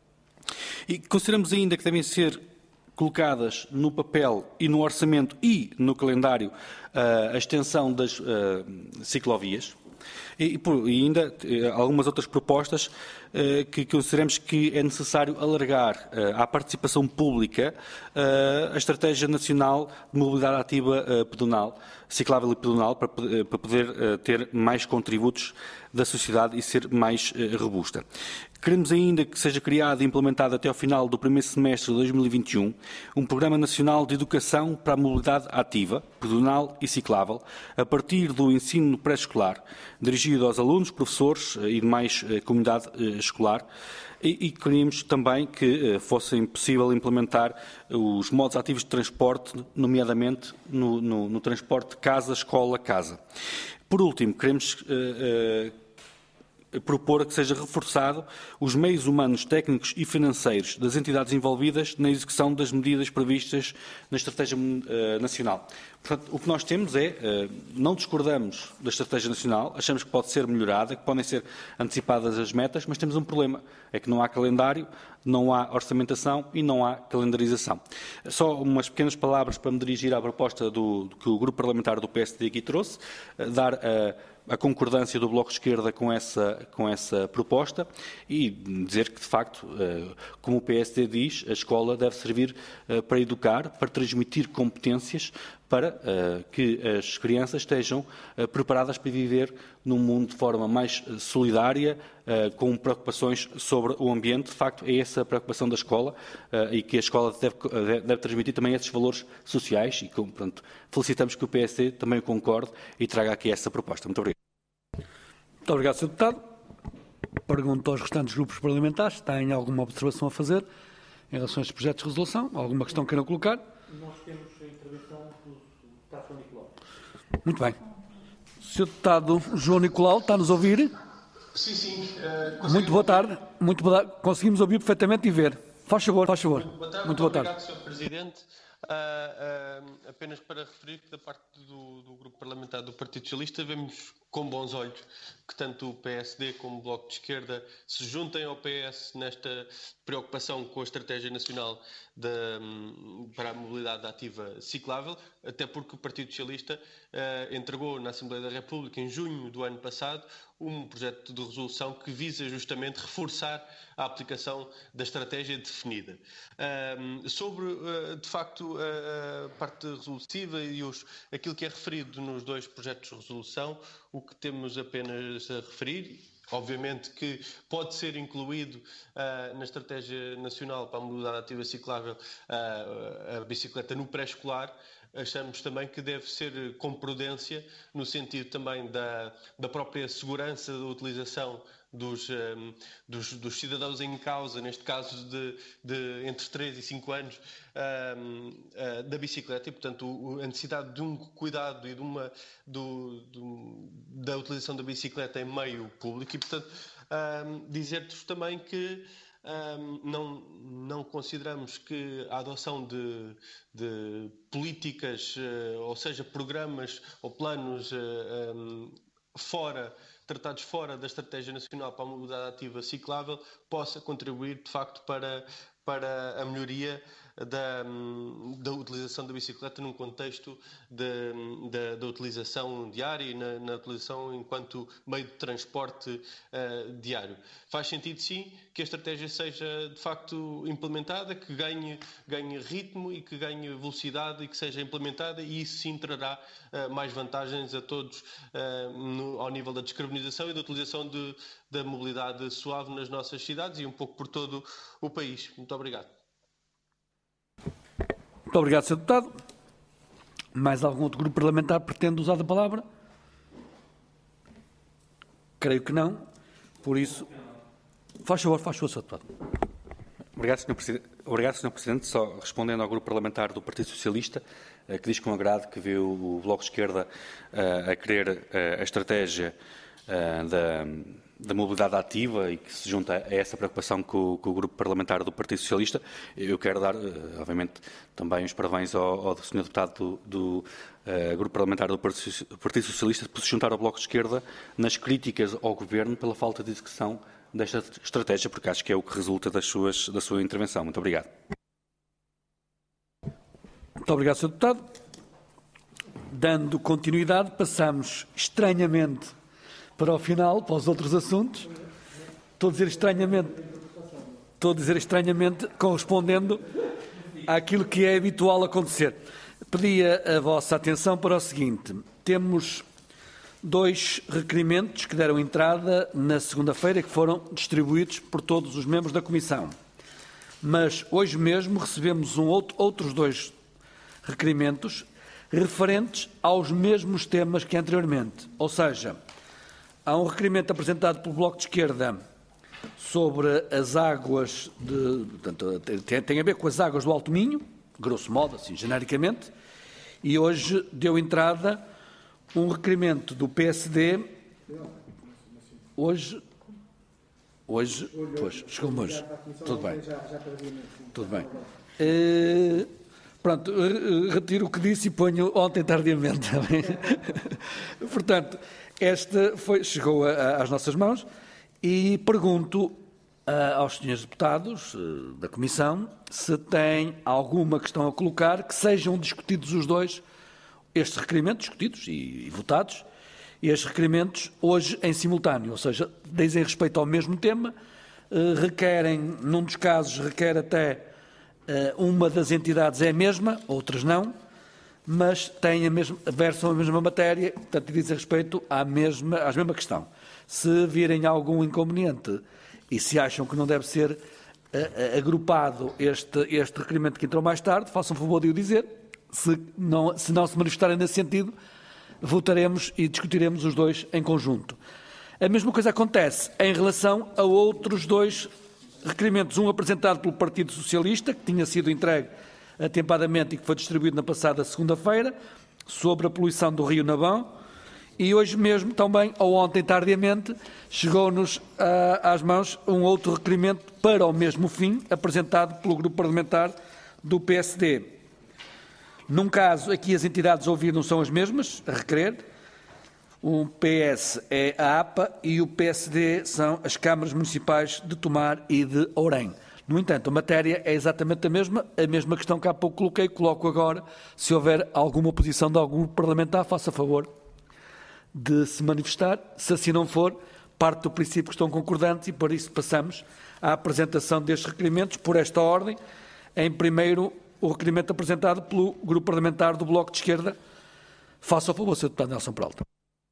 E consideramos ainda que devem ser colocadas no papel e no orçamento e no calendário a extensão das ciclovias. E ainda algumas outras propostas que consideramos que é necessário alargar à participação pública a Estratégia Nacional de Mobilidade Ativa Pedonal, Ciclável e Pedonal, para poder ter mais contributos da sociedade e ser mais robusta. Queremos ainda que seja criado e implementado até ao final do primeiro semestre de 2021 um Programa Nacional de Educação para a Mobilidade Ativa, Pedonal e Ciclável, a partir do ensino pré-escolar, dirigido aos alunos, professores e demais comunidade escolar. E queríamos também que fosse possível implementar os modos ativos de transporte, nomeadamente no transporte casa-escola-casa. Por último, queremos propor que seja reforçado os meios humanos, técnicos e financeiros das entidades envolvidas na execução das medidas previstas na Estratégia Nacional. Portanto, o que nós temos não discordamos da Estratégia Nacional, achamos que pode ser melhorada, que podem ser antecipadas as metas, mas temos um problema, é que não há calendário, não há orçamentação e não há calendarização. Só umas pequenas palavras para me dirigir à proposta que o Grupo Parlamentar do PSD aqui trouxe, dar a concordância do Bloco de Esquerda com essa proposta e dizer que, de facto, como o PSD diz, a escola deve servir para educar, para transmitir competências, para que as crianças estejam preparadas para viver num mundo de forma mais solidária, com preocupações sobre o ambiente. De facto, é essa a preocupação da escola e que a escola deve transmitir também esses valores sociais e, portanto, felicitamos que o PSD também o concorde e traga aqui essa proposta. Muito obrigado. Muito obrigado, Sr. Deputado. Pergunto aos restantes grupos parlamentares se têm alguma observação a fazer em relação a estes projetos de resolução, alguma questão que queiram colocar. Nós temos a intervenção do deputado João Nicolau. Muito bem. Sr. Deputado João Nicolau, está-nos a ouvir? Sim. Muito boa tarde. Conseguimos ouvir perfeitamente e ver. Faz favor. Muito boa tarde. Obrigado, Sr. Presidente. Apenas para referir que da parte do Grupo Parlamentar do Partido Socialista vemos com bons olhos que tanto o PSD como o Bloco de Esquerda se juntem ao PS nesta preocupação com a Estratégia Nacional para a Mobilidade Ativa Ciclável, até porque o Partido Socialista entregou na Assembleia da República em junho do ano passado um projeto de resolução que visa justamente reforçar a aplicação da estratégia definida. Sobre, de facto, a parte resolutiva e aquilo que é referido nos dois projetos de resolução, o que temos apenas a referir, obviamente que pode ser incluído na Estratégia Nacional para a Mobilidade Ativa Ciclável a bicicleta no pré-escolar. Achamos também que deve ser com prudência, no sentido também da própria segurança da utilização dos cidadãos em causa, neste caso de entre 3 e 5 anos, da bicicleta, e portanto a necessidade de um cuidado e da utilização da bicicleta em meio público, e portanto dizer-vos também que não consideramos que a adoção de políticas, ou seja, programas ou planos tratados fora da Estratégia Nacional para a Mobilidade Ativa Ciclável possa contribuir, de facto, para a melhoria da utilização da bicicleta num contexto da utilização diária e na utilização enquanto meio de transporte diário. Faz sentido, sim, que a estratégia seja, de facto, implementada, que ganhe ritmo e que ganhe velocidade e que seja implementada, e isso sim trará mais vantagens a todos ao nível da descarbonização e da utilização da mobilidade suave nas nossas cidades e um pouco por todo o país. Muito obrigado. Muito obrigado, Sr. Deputado. Mais algum outro grupo parlamentar pretende usar a palavra? Creio que não. Por isso, faz favor, Sr. Deputado. Obrigado, Sr. Presidente. Só respondendo ao grupo parlamentar do Partido Socialista, que diz com agrado que vê o Bloco de Esquerda a querer a estratégia da mobilidade ativa e que se junta a essa preocupação com o grupo parlamentar do Partido Socialista. Eu quero dar, obviamente, também os parabéns ao Sr. Deputado do grupo parlamentar do Partido Socialista por se juntar ao Bloco de Esquerda nas críticas ao Governo pela falta de execução desta estratégia, porque acho que é o que resulta da sua intervenção. Muito obrigado. Muito obrigado, Sr. Deputado. Dando continuidade, passamos estranhamente para o final, para os outros assuntos. Estou a dizer estranhamente, correspondendo àquilo que é habitual acontecer. Pedia a vossa atenção para o seguinte: temos dois requerimentos que deram entrada na segunda-feira, que foram distribuídos por todos os membros da Comissão. Mas hoje mesmo recebemos outros dois requerimentos referentes aos mesmos temas que anteriormente. Ou seja, há um requerimento apresentado pelo Bloco de Esquerda sobre as águas, portanto, tem a ver com as águas do Alto Minho, grosso modo, assim, genericamente, e hoje deu entrada um requerimento do PSD, hoje, pois, chegou-me hoje, tudo bem. Pronto, retiro o que disse e ponho ontem tardiamente também. Portanto, esta chegou às nossas mãos e pergunto aos senhores deputados da Comissão se têm alguma questão a colocar, que sejam discutidos os dois, estes requerimentos, discutidos e votados, e estes requerimentos hoje em simultâneo, ou seja, dizem respeito ao mesmo tema, requerem, num dos casos, requer até uma das entidades é a mesma, outras não, mas têm versam a mesma matéria, portanto, dizem respeito à mesma questão. Se virem algum inconveniente e se acham que não deve ser agrupado este requerimento que entrou mais tarde, façam o favor de o dizer. Se não se manifestarem nesse sentido, votaremos e discutiremos os dois em conjunto. A mesma coisa acontece em relação a outros dois requerimentos, um apresentado pelo Partido Socialista, que tinha sido entregue atempadamente e que foi distribuído na passada segunda-feira, sobre a poluição do Rio Nabão, E hoje mesmo também, ou ontem tardiamente, chegou-nos às mãos um outro requerimento para o mesmo fim, apresentado pelo Grupo Parlamentar do PSD. Num caso, aqui as entidades a ouvir não são as mesmas, a requerer. O PS é a APA e o PSD são as câmaras municipais de Tomar e de Ourém. No entanto, a matéria é exatamente a mesma questão que há pouco coloquei, coloco agora. Se houver alguma oposição de algum parlamentar, faça favor de se manifestar. Se assim não for, parte do princípio que estão concordantes e por isso passamos à apresentação destes requerimentos por esta ordem. Em primeiro, o requerimento apresentado pelo Grupo Parlamentar do Bloco de Esquerda. Faça o favor, Sr. Deputado Nelson Peralta.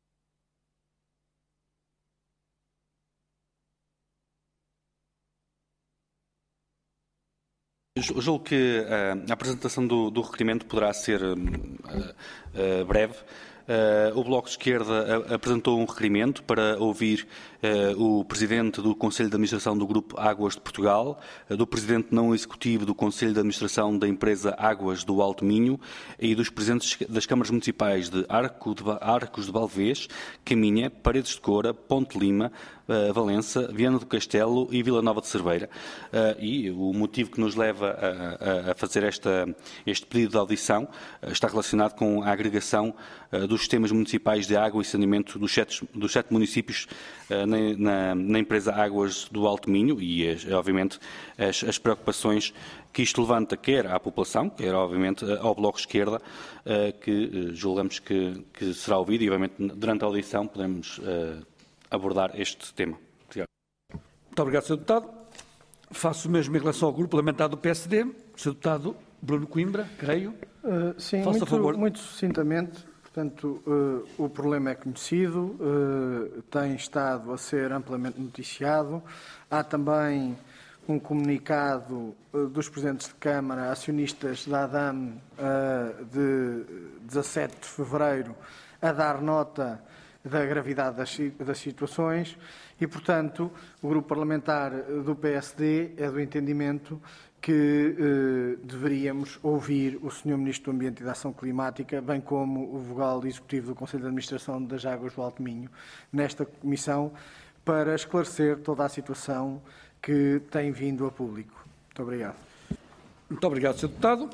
Julgo que a apresentação do requerimento poderá ser breve. O Bloco de Esquerda apresentou um requerimento para ouvir o Presidente do Conselho de Administração do Grupo Águas de Portugal, do Presidente não executivo do Conselho de Administração da empresa Águas do Alto Minho e dos Presidentes das Câmaras Municipais de Arcos de Balvês, Caminha, Paredes de Coura, Ponte Lima, Valença, Viana do Castelo e Vila Nova de Cerveira. E o motivo que nos leva a fazer este pedido de audição está relacionado com a agregação dos sistemas municipais de água e saneamento dos sete municípios na empresa Águas do Alto Minho e, obviamente, as preocupações que isto levanta quer à população, quer, obviamente, ao Bloco de Esquerda, que julgamos que será ouvido e, obviamente, durante a audição podemos abordar este tema. Obrigado. Muito obrigado, Sr. Deputado. Faço o mesmo em relação ao Grupo Parlamentar do PSD. Sr. Deputado Bruno Coimbra, creio. Sim, muito sucintamente. Portanto, o problema é conhecido, tem estado a ser amplamente noticiado. Há também um comunicado dos Presidentes de Câmara, acionistas da ADAM, de 17 de fevereiro, a dar nota da gravidade das situações e, portanto, o Grupo Parlamentar do PSD é do entendimento que deveríamos ouvir o Sr. Ministro do Ambiente e da Ação Climática, bem como o vogal executivo do Conselho de Administração das Águas do Alto Minho, nesta comissão, para esclarecer toda a situação que tem vindo a público. Muito obrigado. Muito obrigado, Sr. Deputado.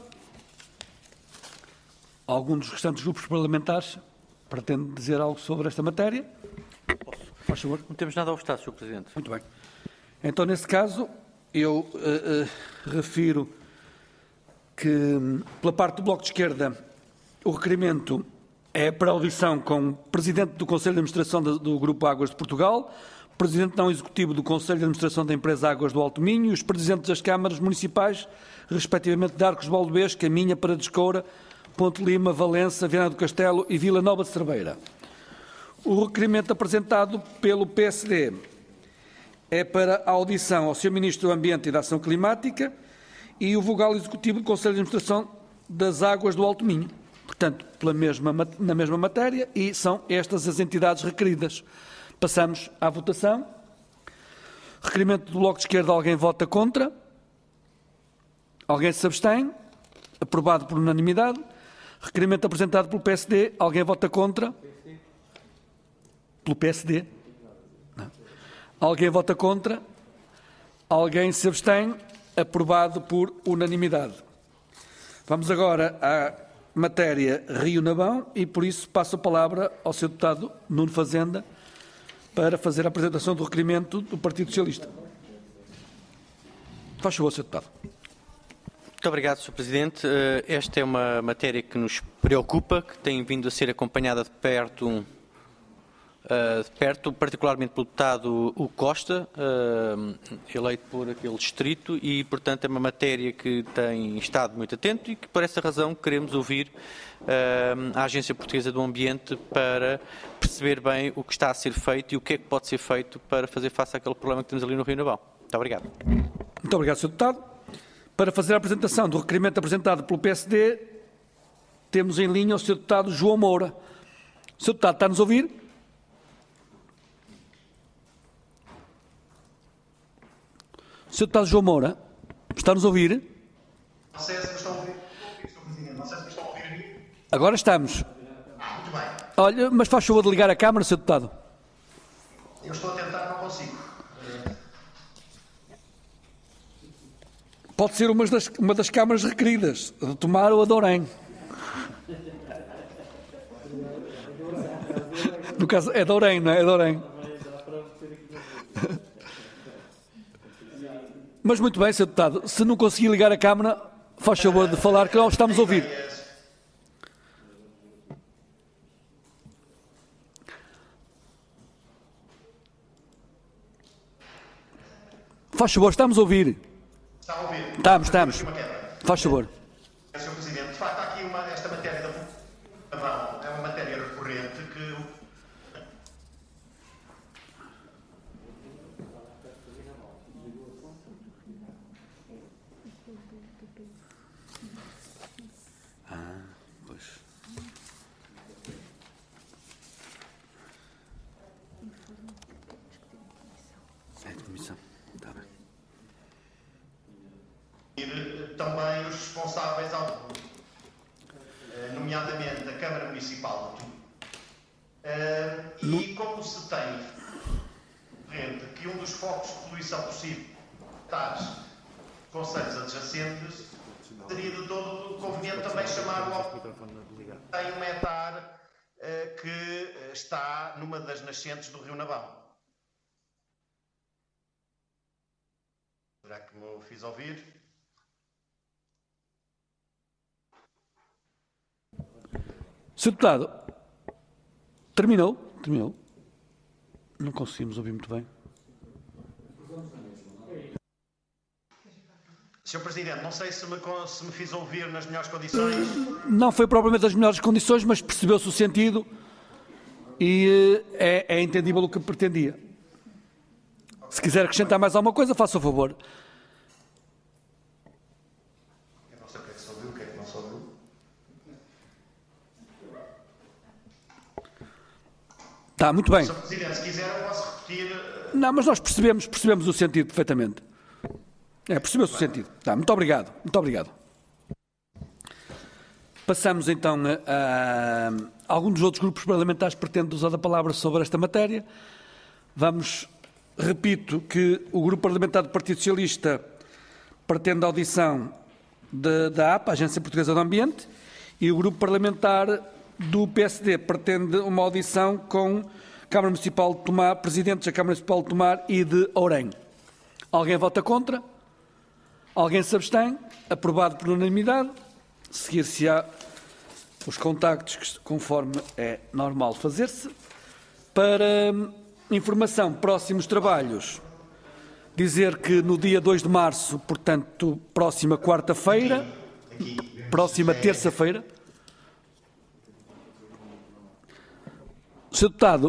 Algum dos restantes grupos parlamentares pretende dizer algo sobre esta matéria? Posso? Faz favor. Não temos nada a obstar, Sr. Presidente. Muito bem. Então, nesse caso, eu refiro que, pela parte do Bloco de Esquerda, o requerimento é para audição com o Presidente do Conselho de Administração do Grupo Águas de Portugal, Presidente não executivo do Conselho de Administração da empresa Águas do Alto Minho e os Presidentes das Câmaras Municipais, respectivamente de Arcos de Valdevez, Caminha, Paredes de Coura, Ponte Lima, Valença, Viana do Castelo e Vila Nova de Cerveira. O requerimento apresentado pelo PSD é para a audição ao Sr. Ministro do Ambiente e da Ação Climática e o vogal executivo do Conselho de Administração das Águas do Alto Minho. Portanto, na mesma matéria, e são estas as entidades requeridas. Passamos à votação. Requerimento do Bloco de Esquerda, alguém vota contra? Alguém se abstém? Aprovado por unanimidade. Requerimento apresentado pelo PSD, alguém vota contra? Pelo PSD? Não. Alguém vota contra? Alguém se abstém? Aprovado por unanimidade. Vamos agora à matéria Rio Navão e, por isso, passo a palavra ao Sr. Deputado Nuno Fazenda para fazer a apresentação do requerimento do Partido Socialista. Faz favor, Sr. Deputado. Muito obrigado, Sr. Presidente. Esta é uma matéria que nos preocupa, que tem vindo a ser acompanhada de perto, particularmente pelo deputado Hugo Costa, eleito por aquele distrito, e, portanto, é uma matéria que tem estado muito atento e que, por essa razão, queremos ouvir a Agência Portuguesa do Ambiente para perceber bem o que está a ser feito e o que é que pode ser feito para fazer face àquele problema que temos ali no Rio Navão. Muito obrigado. Muito obrigado, Sr. Deputado. Para fazer a apresentação do requerimento apresentado pelo PSD, temos em linha o Sr. Deputado João Moura. Sr. Deputado, está-nos a ouvir? Sr. Deputado João Moura, está-nos a ouvir? Não sei se me estão a ouvir, Sr. Presidente. Não sei se me estão a ouvir a mim. Agora estamos. Muito bem. Olha, mas faz favor de ligar a câmara, Sr. Deputado. Eu estou a tentar, não consigo. Pode ser uma das câmaras requeridas, a de Tomar ou a de Orém. No caso, é de Orém, não é? É de Orém. Mas muito bem, Sr. Deputado, se não conseguir ligar a câmara, faz favor de falar que nós estamos a ouvir. Faz favor, estamos a ouvir. Está a ouvir? Estamos. Faz favor. Sr. Presidente, de facto, há aqui esta matéria da Vão é uma matéria recorrente que... Pois. É de comissão. Está bem. Também os responsáveis, nomeadamente a Câmara Municipal de Tui. E como se tem rende que um dos focos de poluição possível tais concelhos adjacentes, seria de todo conveniente também chamar o tem um hectare que está numa das nascentes do Rio Navão. Será que me fiz ouvir? Sr. Deputado, terminou? Terminou. Não conseguimos ouvir muito bem. Sr. Presidente, não sei se me fiz ouvir nas melhores condições. Não foi propriamente as melhores condições, mas percebeu-se o sentido e é entendível o que pretendia. Se quiser acrescentar mais alguma coisa, faça o favor. Eu não sei o que é que se ouviu, o que é que não se ouviu. Está, muito bem. Sr. Presidente, se quiser eu posso repetir... Não, mas nós percebemos o sentido perfeitamente. Percebeu-se o sentido. Tá, muito obrigado. Muito obrigado. Passamos então a algum dos outros grupos parlamentares pretende usar a palavra sobre esta matéria. Repito que o grupo parlamentar do Partido Socialista pretende a audição da APA, Agência Portuguesa do Ambiente, e o grupo parlamentar do PSD pretende uma audição com a Câmara Municipal de Tomar, presidentes da Câmara Municipal de Tomar e de Ourém. Alguém vota contra? Alguém se abstém? Aprovado por unanimidade. Seguir-se-á os contactos conforme é normal fazer-se. Para informação, próximos trabalhos, dizer que no dia 2 de março, portanto, próxima quarta-feira, próxima terça-feira, Sr. Deputado,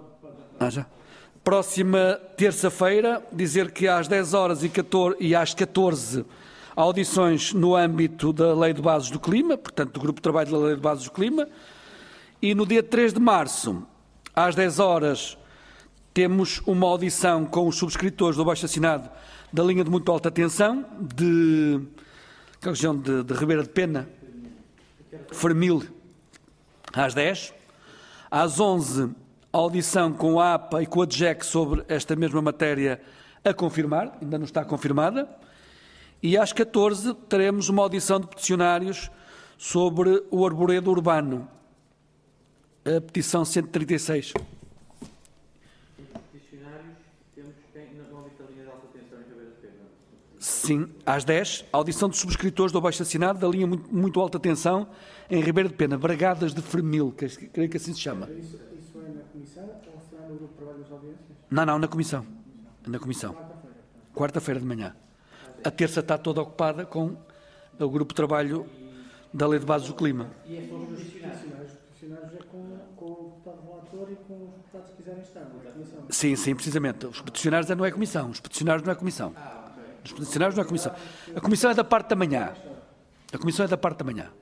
próxima terça-feira, dizer que às 10 horas e às 14 audições no âmbito da Lei de Bases do Clima, portanto, do Grupo de Trabalho da Lei de Bases do Clima, e no dia 3 de março, às 10 horas, temos uma audição com os subscritores do abaixo-assinado da linha de muito alta tensão, de região de Ribeira de Pena, Fermil, às 10. Às 11, a audição com a APA e com a DGEC sobre esta mesma matéria a confirmar, ainda não está confirmada. E às 14 teremos uma audição de peticionários sobre o arboredo urbano, a petição 136. Peticionários, temos quem no âmbito da linha de alta tensão em Ribeira de Pena? Sim, às 10, a audição dos subscritores do abaixo-assinado da linha muito alta tensão em Ribeira de Pena, Bragadas de Fermil, creio que assim se chama. Isso é na comissão ou será no grupo de trabalho das audiências? Não, na comissão. Na comissão. Quarta-feira de manhã. A terça está toda ocupada com o grupo de trabalho da Lei de Bases do Clima. E é só os peticionários? Os peticionários é com o deputado relator e com os deputados que quiserem estar, não é comissão? Sim, precisamente. Os peticionários não é comissão. Os peticionários não é comissão. Os peticionários não é comissão. A comissão é da parte da manhã. A comissão é da parte da manhã.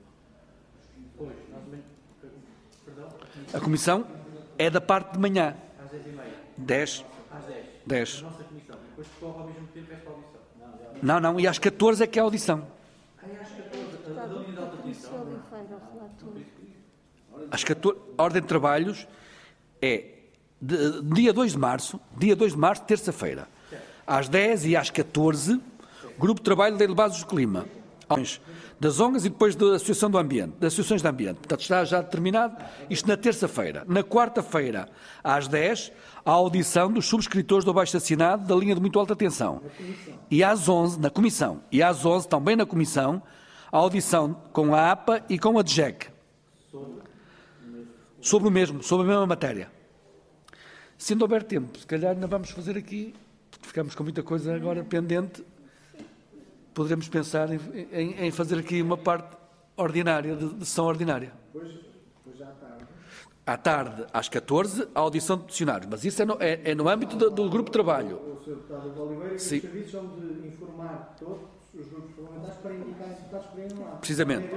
A comissão é da parte de manhã. Às 10h30. 10. Às 10. 10. A nossa comissão. Depois decorre ao mesmo tempo esta audição. Não, e às 14 é que é a audição. Às 14, da linha de alta tensão. a ordem de trabalhos é dia 2 de março, terça-feira, às 10 e às 14, Grupo de Trabalho da Lei de Bases do Clima, das ONGs e depois da Associação do Ambiente, das Associações de Ambiente. Portanto, está já determinado isto na terça-feira. Na quarta-feira, às 10, a audição dos subscritores do abaixo-assinado da linha de muito alta tensão. E às 11, na Comissão, e às 11, também na Comissão, a audição com a APA e com a DGEC. Sobre a mesma matéria. Se ainda houver tempo, se calhar ainda vamos fazer aqui, ficamos com muita coisa agora pendente, poderemos pensar em fazer aqui uma parte ordinária, de sessão ordinária. Depois à tarde. À tarde, às 14, a audição de peticionários, mas isso é no âmbito do grupo de trabalho. O Sr. Deputado Oliveira e os Sim. serviços vão de informar todos os grupos parlamentares para indicar os deputados para irem lá. Precisamente.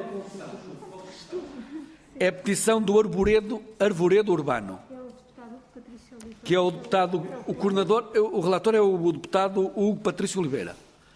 É a petição do Arvoredo Urbano, que é o deputado, o coordenador, o relator é o deputado Hugo Patrício Oliveira.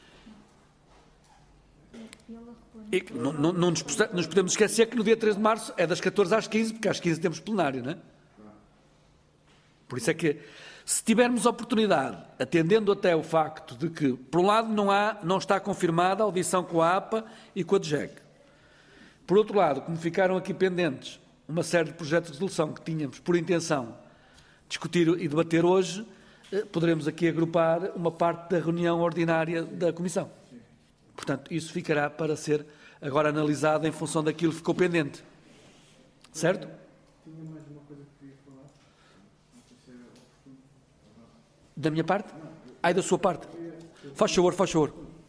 E não nos podemos esquecer que no dia 3 de março é das 14 às 15, porque às 15 temos plenário, não é? Por isso é que, se tivermos oportunidade, atendendo até o facto de que, por um lado, não está confirmada a audição com a APA e com a DGEC. Por outro lado, como ficaram aqui pendentes uma série de projetos de resolução que tínhamos por intenção discutir e debater hoje, poderemos aqui agrupar uma parte da reunião ordinária da Comissão. Portanto, isso ficará para ser agora analisado em função daquilo que ficou pendente. Certo? Tinha mais uma coisa que queria falar. Não sei se era oportuno. Da minha parte? Ai, da sua parte. Faz favor.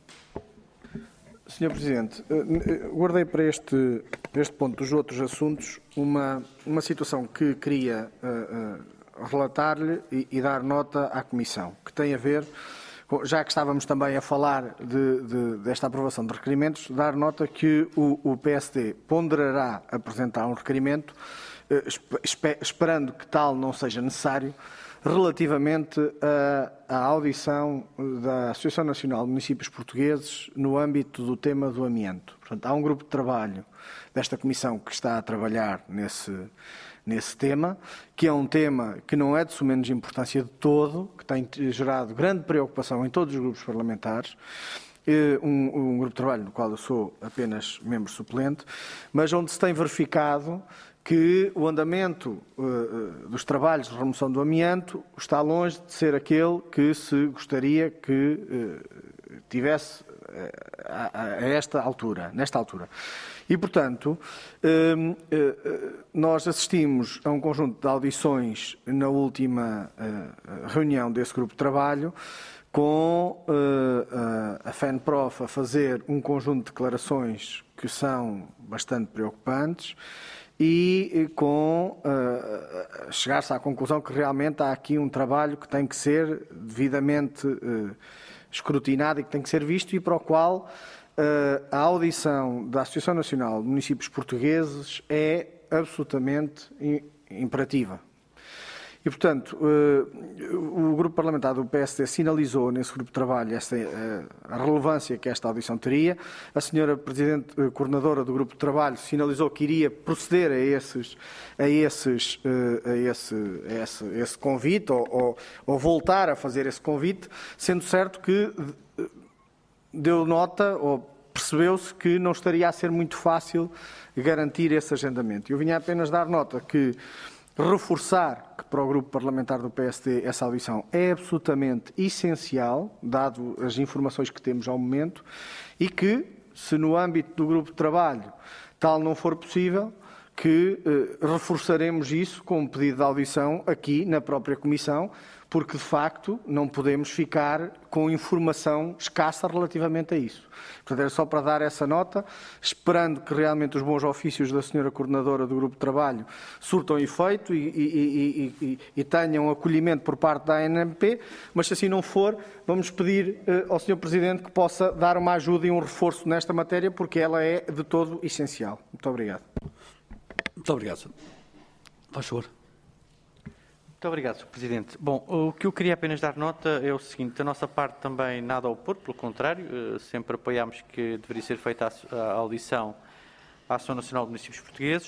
Sr. Presidente, guardei para este ponto dos outros assuntos uma situação que queria relatar-lhe e dar nota à Comissão, que tem a ver, já que estávamos também a falar desta aprovação de requerimentos, dar nota que o PSD ponderará apresentar um requerimento, esperando que tal não seja necessário, relativamente à audição da Associação Nacional de Municípios Portugueses no âmbito do tema do amianto. Portanto, há um grupo de trabalho desta Comissão que está a trabalhar nesse tema, que é um tema que não é de menos importância de todo, que tem gerado grande preocupação em todos os grupos parlamentares, um grupo de trabalho no qual eu sou apenas membro suplente, mas onde se tem verificado que o andamento dos trabalhos de remoção do amianto está longe de ser aquele que se gostaria que tivesse nesta altura. E, portanto, nós assistimos a um conjunto de audições na última reunião desse grupo de trabalho, com a FENPROF a fazer um conjunto de declarações que são bastante preocupantes, e com chegar-se à conclusão que realmente há aqui um trabalho que tem que ser devidamente escrutinado e que tem que ser visto, e para o qual a audição da Associação Nacional de Municípios Portugueses é absolutamente imperativa. E, portanto, o grupo parlamentar do PSD sinalizou nesse grupo de trabalho a relevância que esta audição teria. A senhora Presidente Coordenadora do grupo de trabalho sinalizou que iria proceder a esse convite, ou voltar a fazer esse convite, sendo certo que deu nota, ou percebeu-se que não estaria a ser muito fácil garantir esse agendamento. Eu vinha apenas dar nota que reforçar que para o grupo parlamentar do PSD essa audição é absolutamente essencial, dado as informações que temos ao momento, e que, se no âmbito do grupo de trabalho tal não for possível, que reforçaremos isso com um pedido de audição aqui na própria Comissão, porque de facto não podemos ficar com informação escassa relativamente a isso. Portanto, era só para dar essa nota, esperando que realmente os bons ofícios da senhora Coordenadora do Grupo de Trabalho surtam efeito e tenham acolhimento por parte da ANMP, mas se assim não for, vamos pedir ao Sr. Presidente que possa dar uma ajuda e um reforço nesta matéria, porque ela é de todo essencial. Muito obrigado. Muito obrigado, senhor. Faz favor. Muito obrigado, Sr. Presidente. Bom, o que eu queria apenas dar nota é o seguinte: da nossa parte também nada a opor, pelo contrário, sempre apoiámos que deveria ser feita a audição à Associação Nacional de Municípios Portugueses.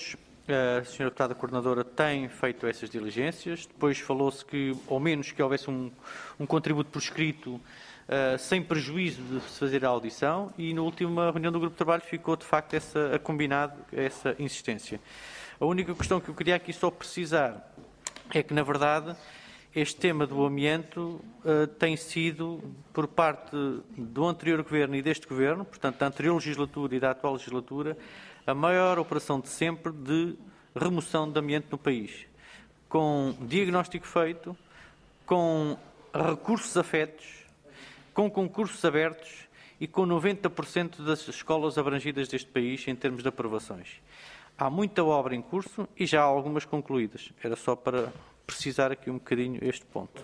A senhora deputada coordenadora tem feito essas diligências. Depois falou-se que, ao menos, que houvesse um contributo por escrito, sem prejuízo de se fazer a audição, e na última reunião do grupo de trabalho ficou, de facto, a combinado essa insistência. A única questão que eu queria aqui só precisar é que, na verdade, este tema do amianto tem sido, por parte do anterior governo e deste governo, portanto, da anterior legislatura e da atual legislatura, a maior operação de sempre de remoção de amianto no país, com diagnóstico feito, com recursos afetos, com concursos abertos e com 90% das escolas abrangidas deste país em termos de aprovações. Há muita obra em curso e já há algumas concluídas. Era só para precisar aqui um bocadinho este ponto.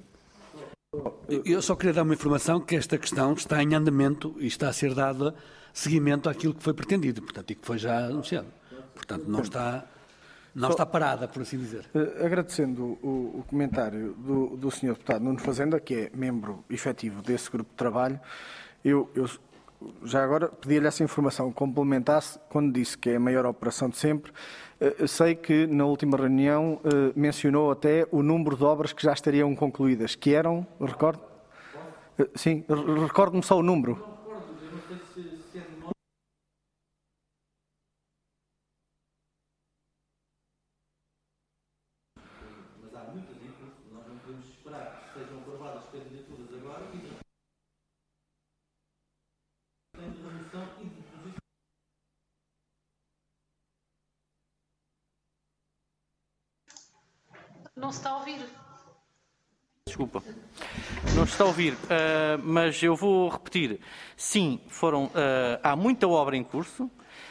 Eu só queria dar uma informação que esta questão está em andamento e está a ser dada seguimento àquilo que foi pretendido, portanto, e que foi já anunciado. Portanto, não está parada, por assim dizer. Agradecendo o comentário do Sr. Deputado Nuno Fazenda, que é membro efetivo desse grupo de trabalho, eu já agora pedi-lhe essa informação, complementasse quando disse que é a maior operação de sempre. Sei que na última reunião mencionou até o número de obras que já estariam concluídas, que eram, recordo? Sim, recordo-me só o número. Não se está a ouvir. Desculpa. Não se está a ouvir, mas eu vou repetir. Sim, há muita obra em curso.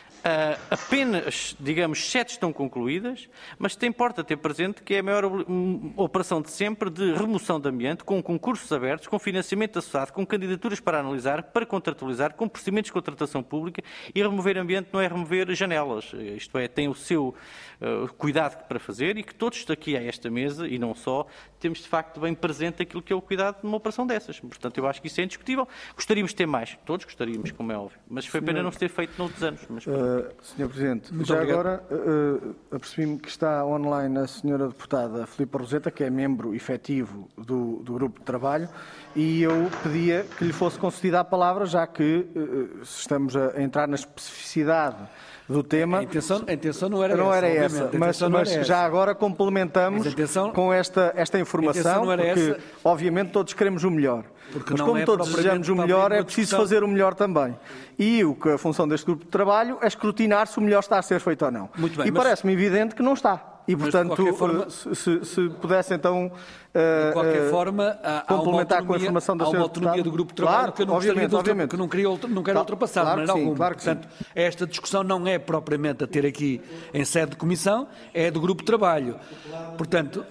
Apenas, digamos, 7 estão concluídas, mas importa ter presente que é a maior operação de sempre de remoção de amianto, com concursos abertos, com financiamento associado, com candidaturas para analisar, para contratualizar, com procedimentos de contratação pública, e remover amianto não é remover janelas, isto é, tem o seu cuidado para fazer, e que todos aqui a esta mesa, e não só, temos de facto bem presente aquilo que é o cuidado de uma operação dessas. Portanto, eu acho que isso é indiscutível. Gostaríamos de ter mais, todos gostaríamos, como é óbvio, mas foi pena não se ter feito noutros anos. Mas... Sr. Presidente, muito já obrigado. Agora apercebi-me que está online a senhora deputada Filipa Roseta, que é membro efetivo do grupo de trabalho, e eu pedia que lhe fosse concedida a palavra, já que estamos a entrar na especificidade do tema. A intenção não era essa, mas já agora complementamos com esta informação, porque obviamente todos queremos o melhor. Mas como todos desejamos o melhor, é preciso fazer o melhor também. E a função deste grupo de trabalho é escrutinar se o melhor está a ser feito ou não. Muito bem, e parece-me evidente que não está. E, portanto, se pudesse então de qualquer forma, complementar com a informação da senhora deputada. Há uma autonomia do grupo de trabalho, claro, que eu não quero ultrapassar, claro de maneira alguma. Claro que portanto, esta discussão não é propriamente a ter aqui em sede de comissão, é do grupo de trabalho. Portanto,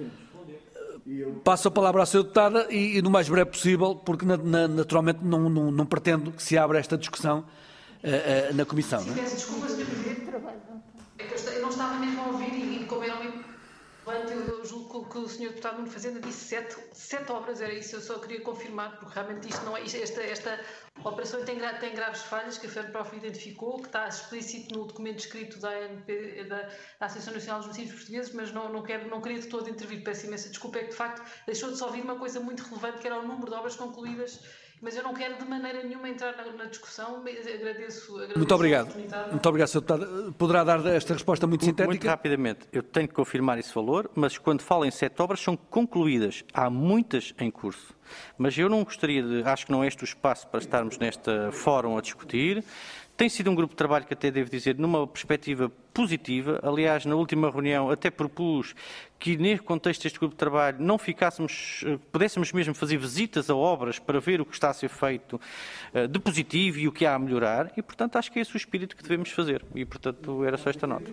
passo a palavra à senhora deputada e no mais breve possível, porque naturalmente não pretendo que se abra esta discussão na comissão. Sim, peço desculpa, Sr. Presidente. É que eu não estava mesmo a ouvir e como era um eu julgo que o Sr. Deputado Nuno Fazenda disse 7 obras, era isso, eu só queria confirmar, porque realmente isto não é, esta operação tem graves falhas que a FERPROF identificou, que está explícito no documento escrito da ANP, da Associação Nacional dos Municípios Portugueses, mas não queria de todo intervir, peço imensa desculpa, é que de facto deixou de se ouvir uma coisa muito relevante, que era o número de obras concluídas, mas eu não quero de maneira nenhuma entrar na discussão, agradeço muito obrigado. Muito obrigado, Sr. Deputado. Poderá dar esta resposta muito sintética? Muito rapidamente. Eu tenho que confirmar esse valor, mas quando falo em 7 obras, são concluídas. Há muitas em curso. Mas eu não gostaria acho que não é este o espaço para estarmos neste fórum a discutir. Tem sido um grupo de trabalho que até devo dizer numa perspectiva positiva. Aliás, na última reunião até propus que neste contexto deste grupo de trabalho não pudéssemos mesmo fazer visitas a obras para ver o que está a ser feito de positivo e o que há a melhorar. E, portanto, acho que é esse o espírito que devemos fazer. E, portanto, era só esta nota.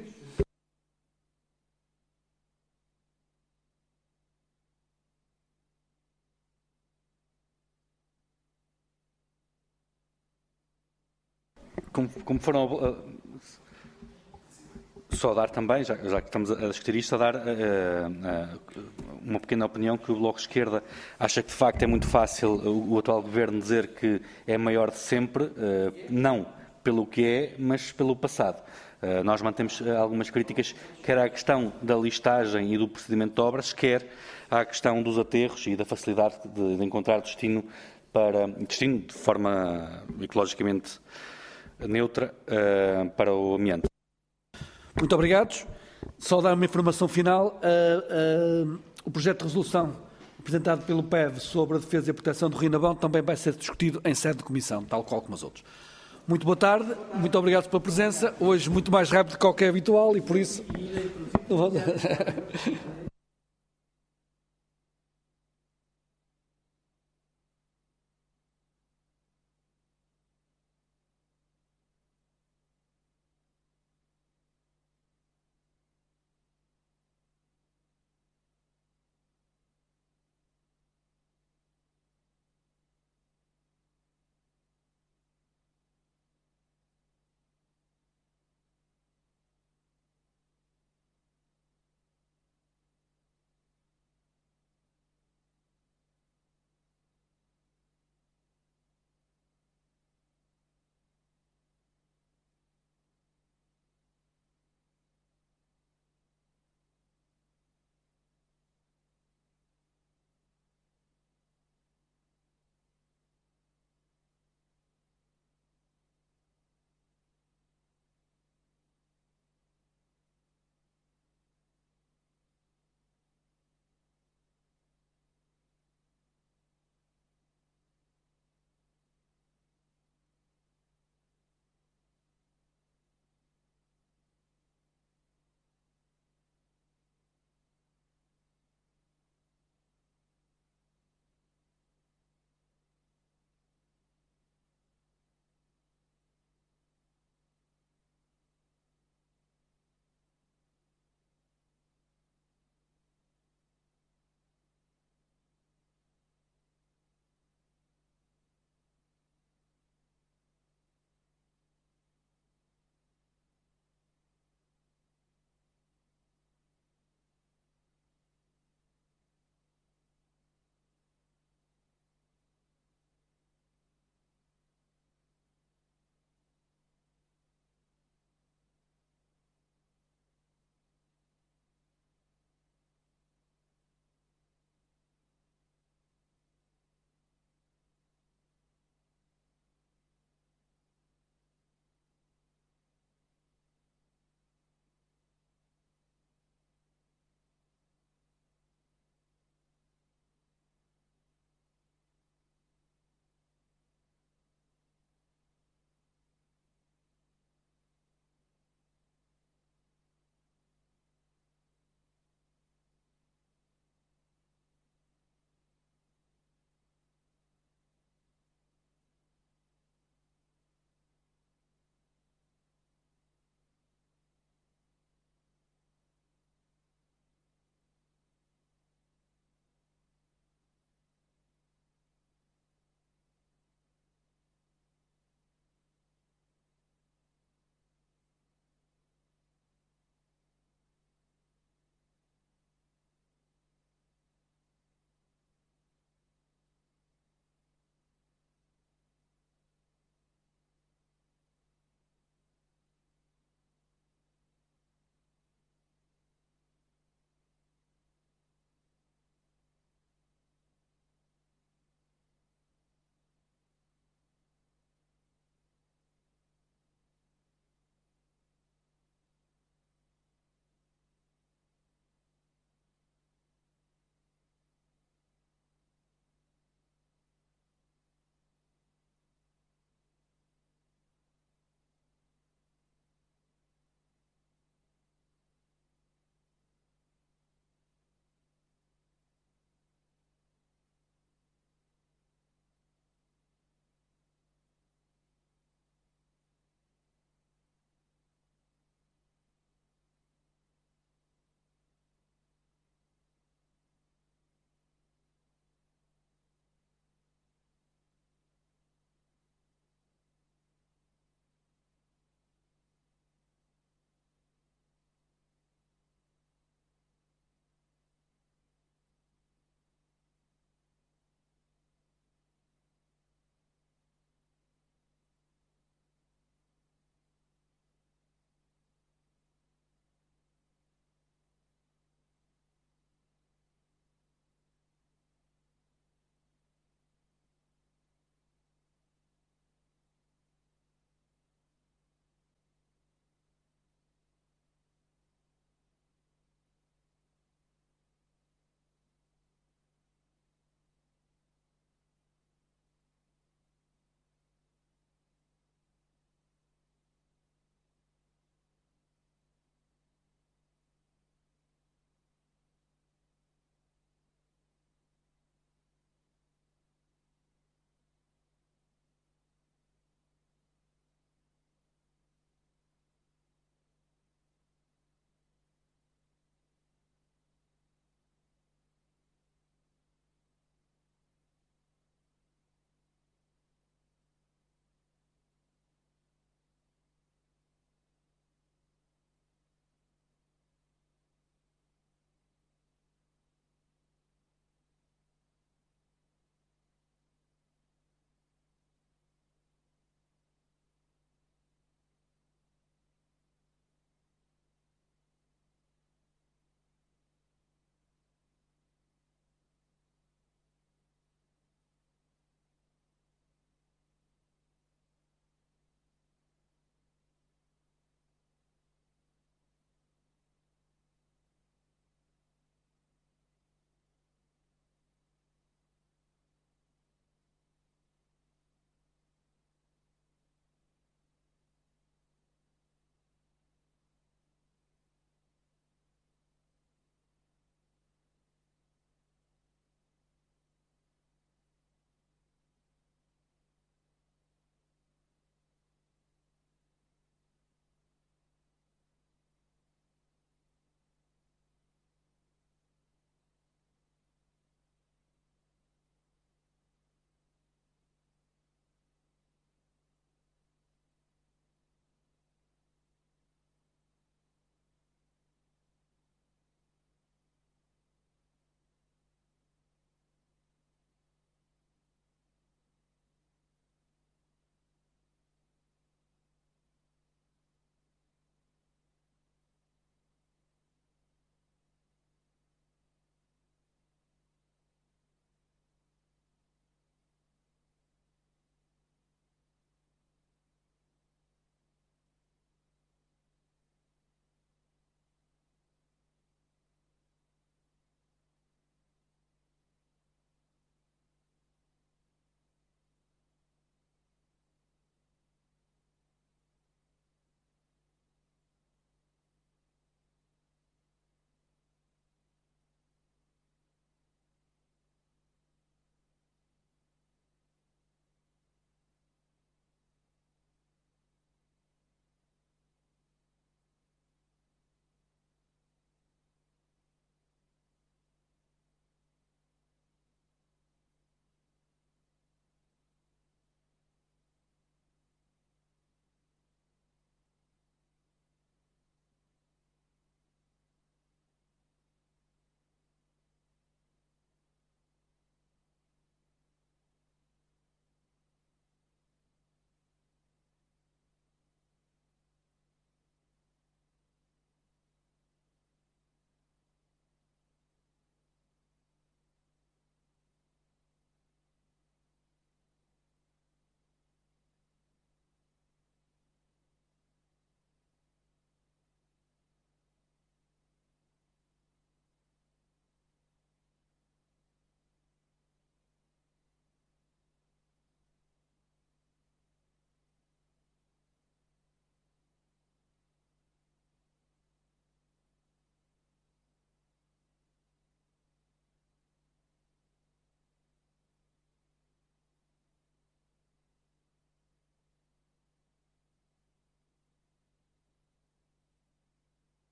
Como foram... Só dar também, já que estamos a discutir isto, só dar uma pequena opinião que o Bloco de Esquerda acha que de facto é muito fácil o atual Governo dizer que é maior de sempre. Não, pelo que é, mas pelo passado. Nós mantemos algumas críticas, quer à questão da listagem e do procedimento de obras, quer à questão dos aterros e da facilidade de encontrar destino de forma ecologicamente neutra para o ambiente. Muito obrigado. Só dar uma informação final. O projeto de resolução apresentado pelo PEV sobre a defesa e a proteção do Rio Nabão também vai ser discutido em sede de comissão, tal qual como os outros. Muito boa tarde, muito obrigado pela presença. Hoje muito mais rápido do que é habitual e por isso...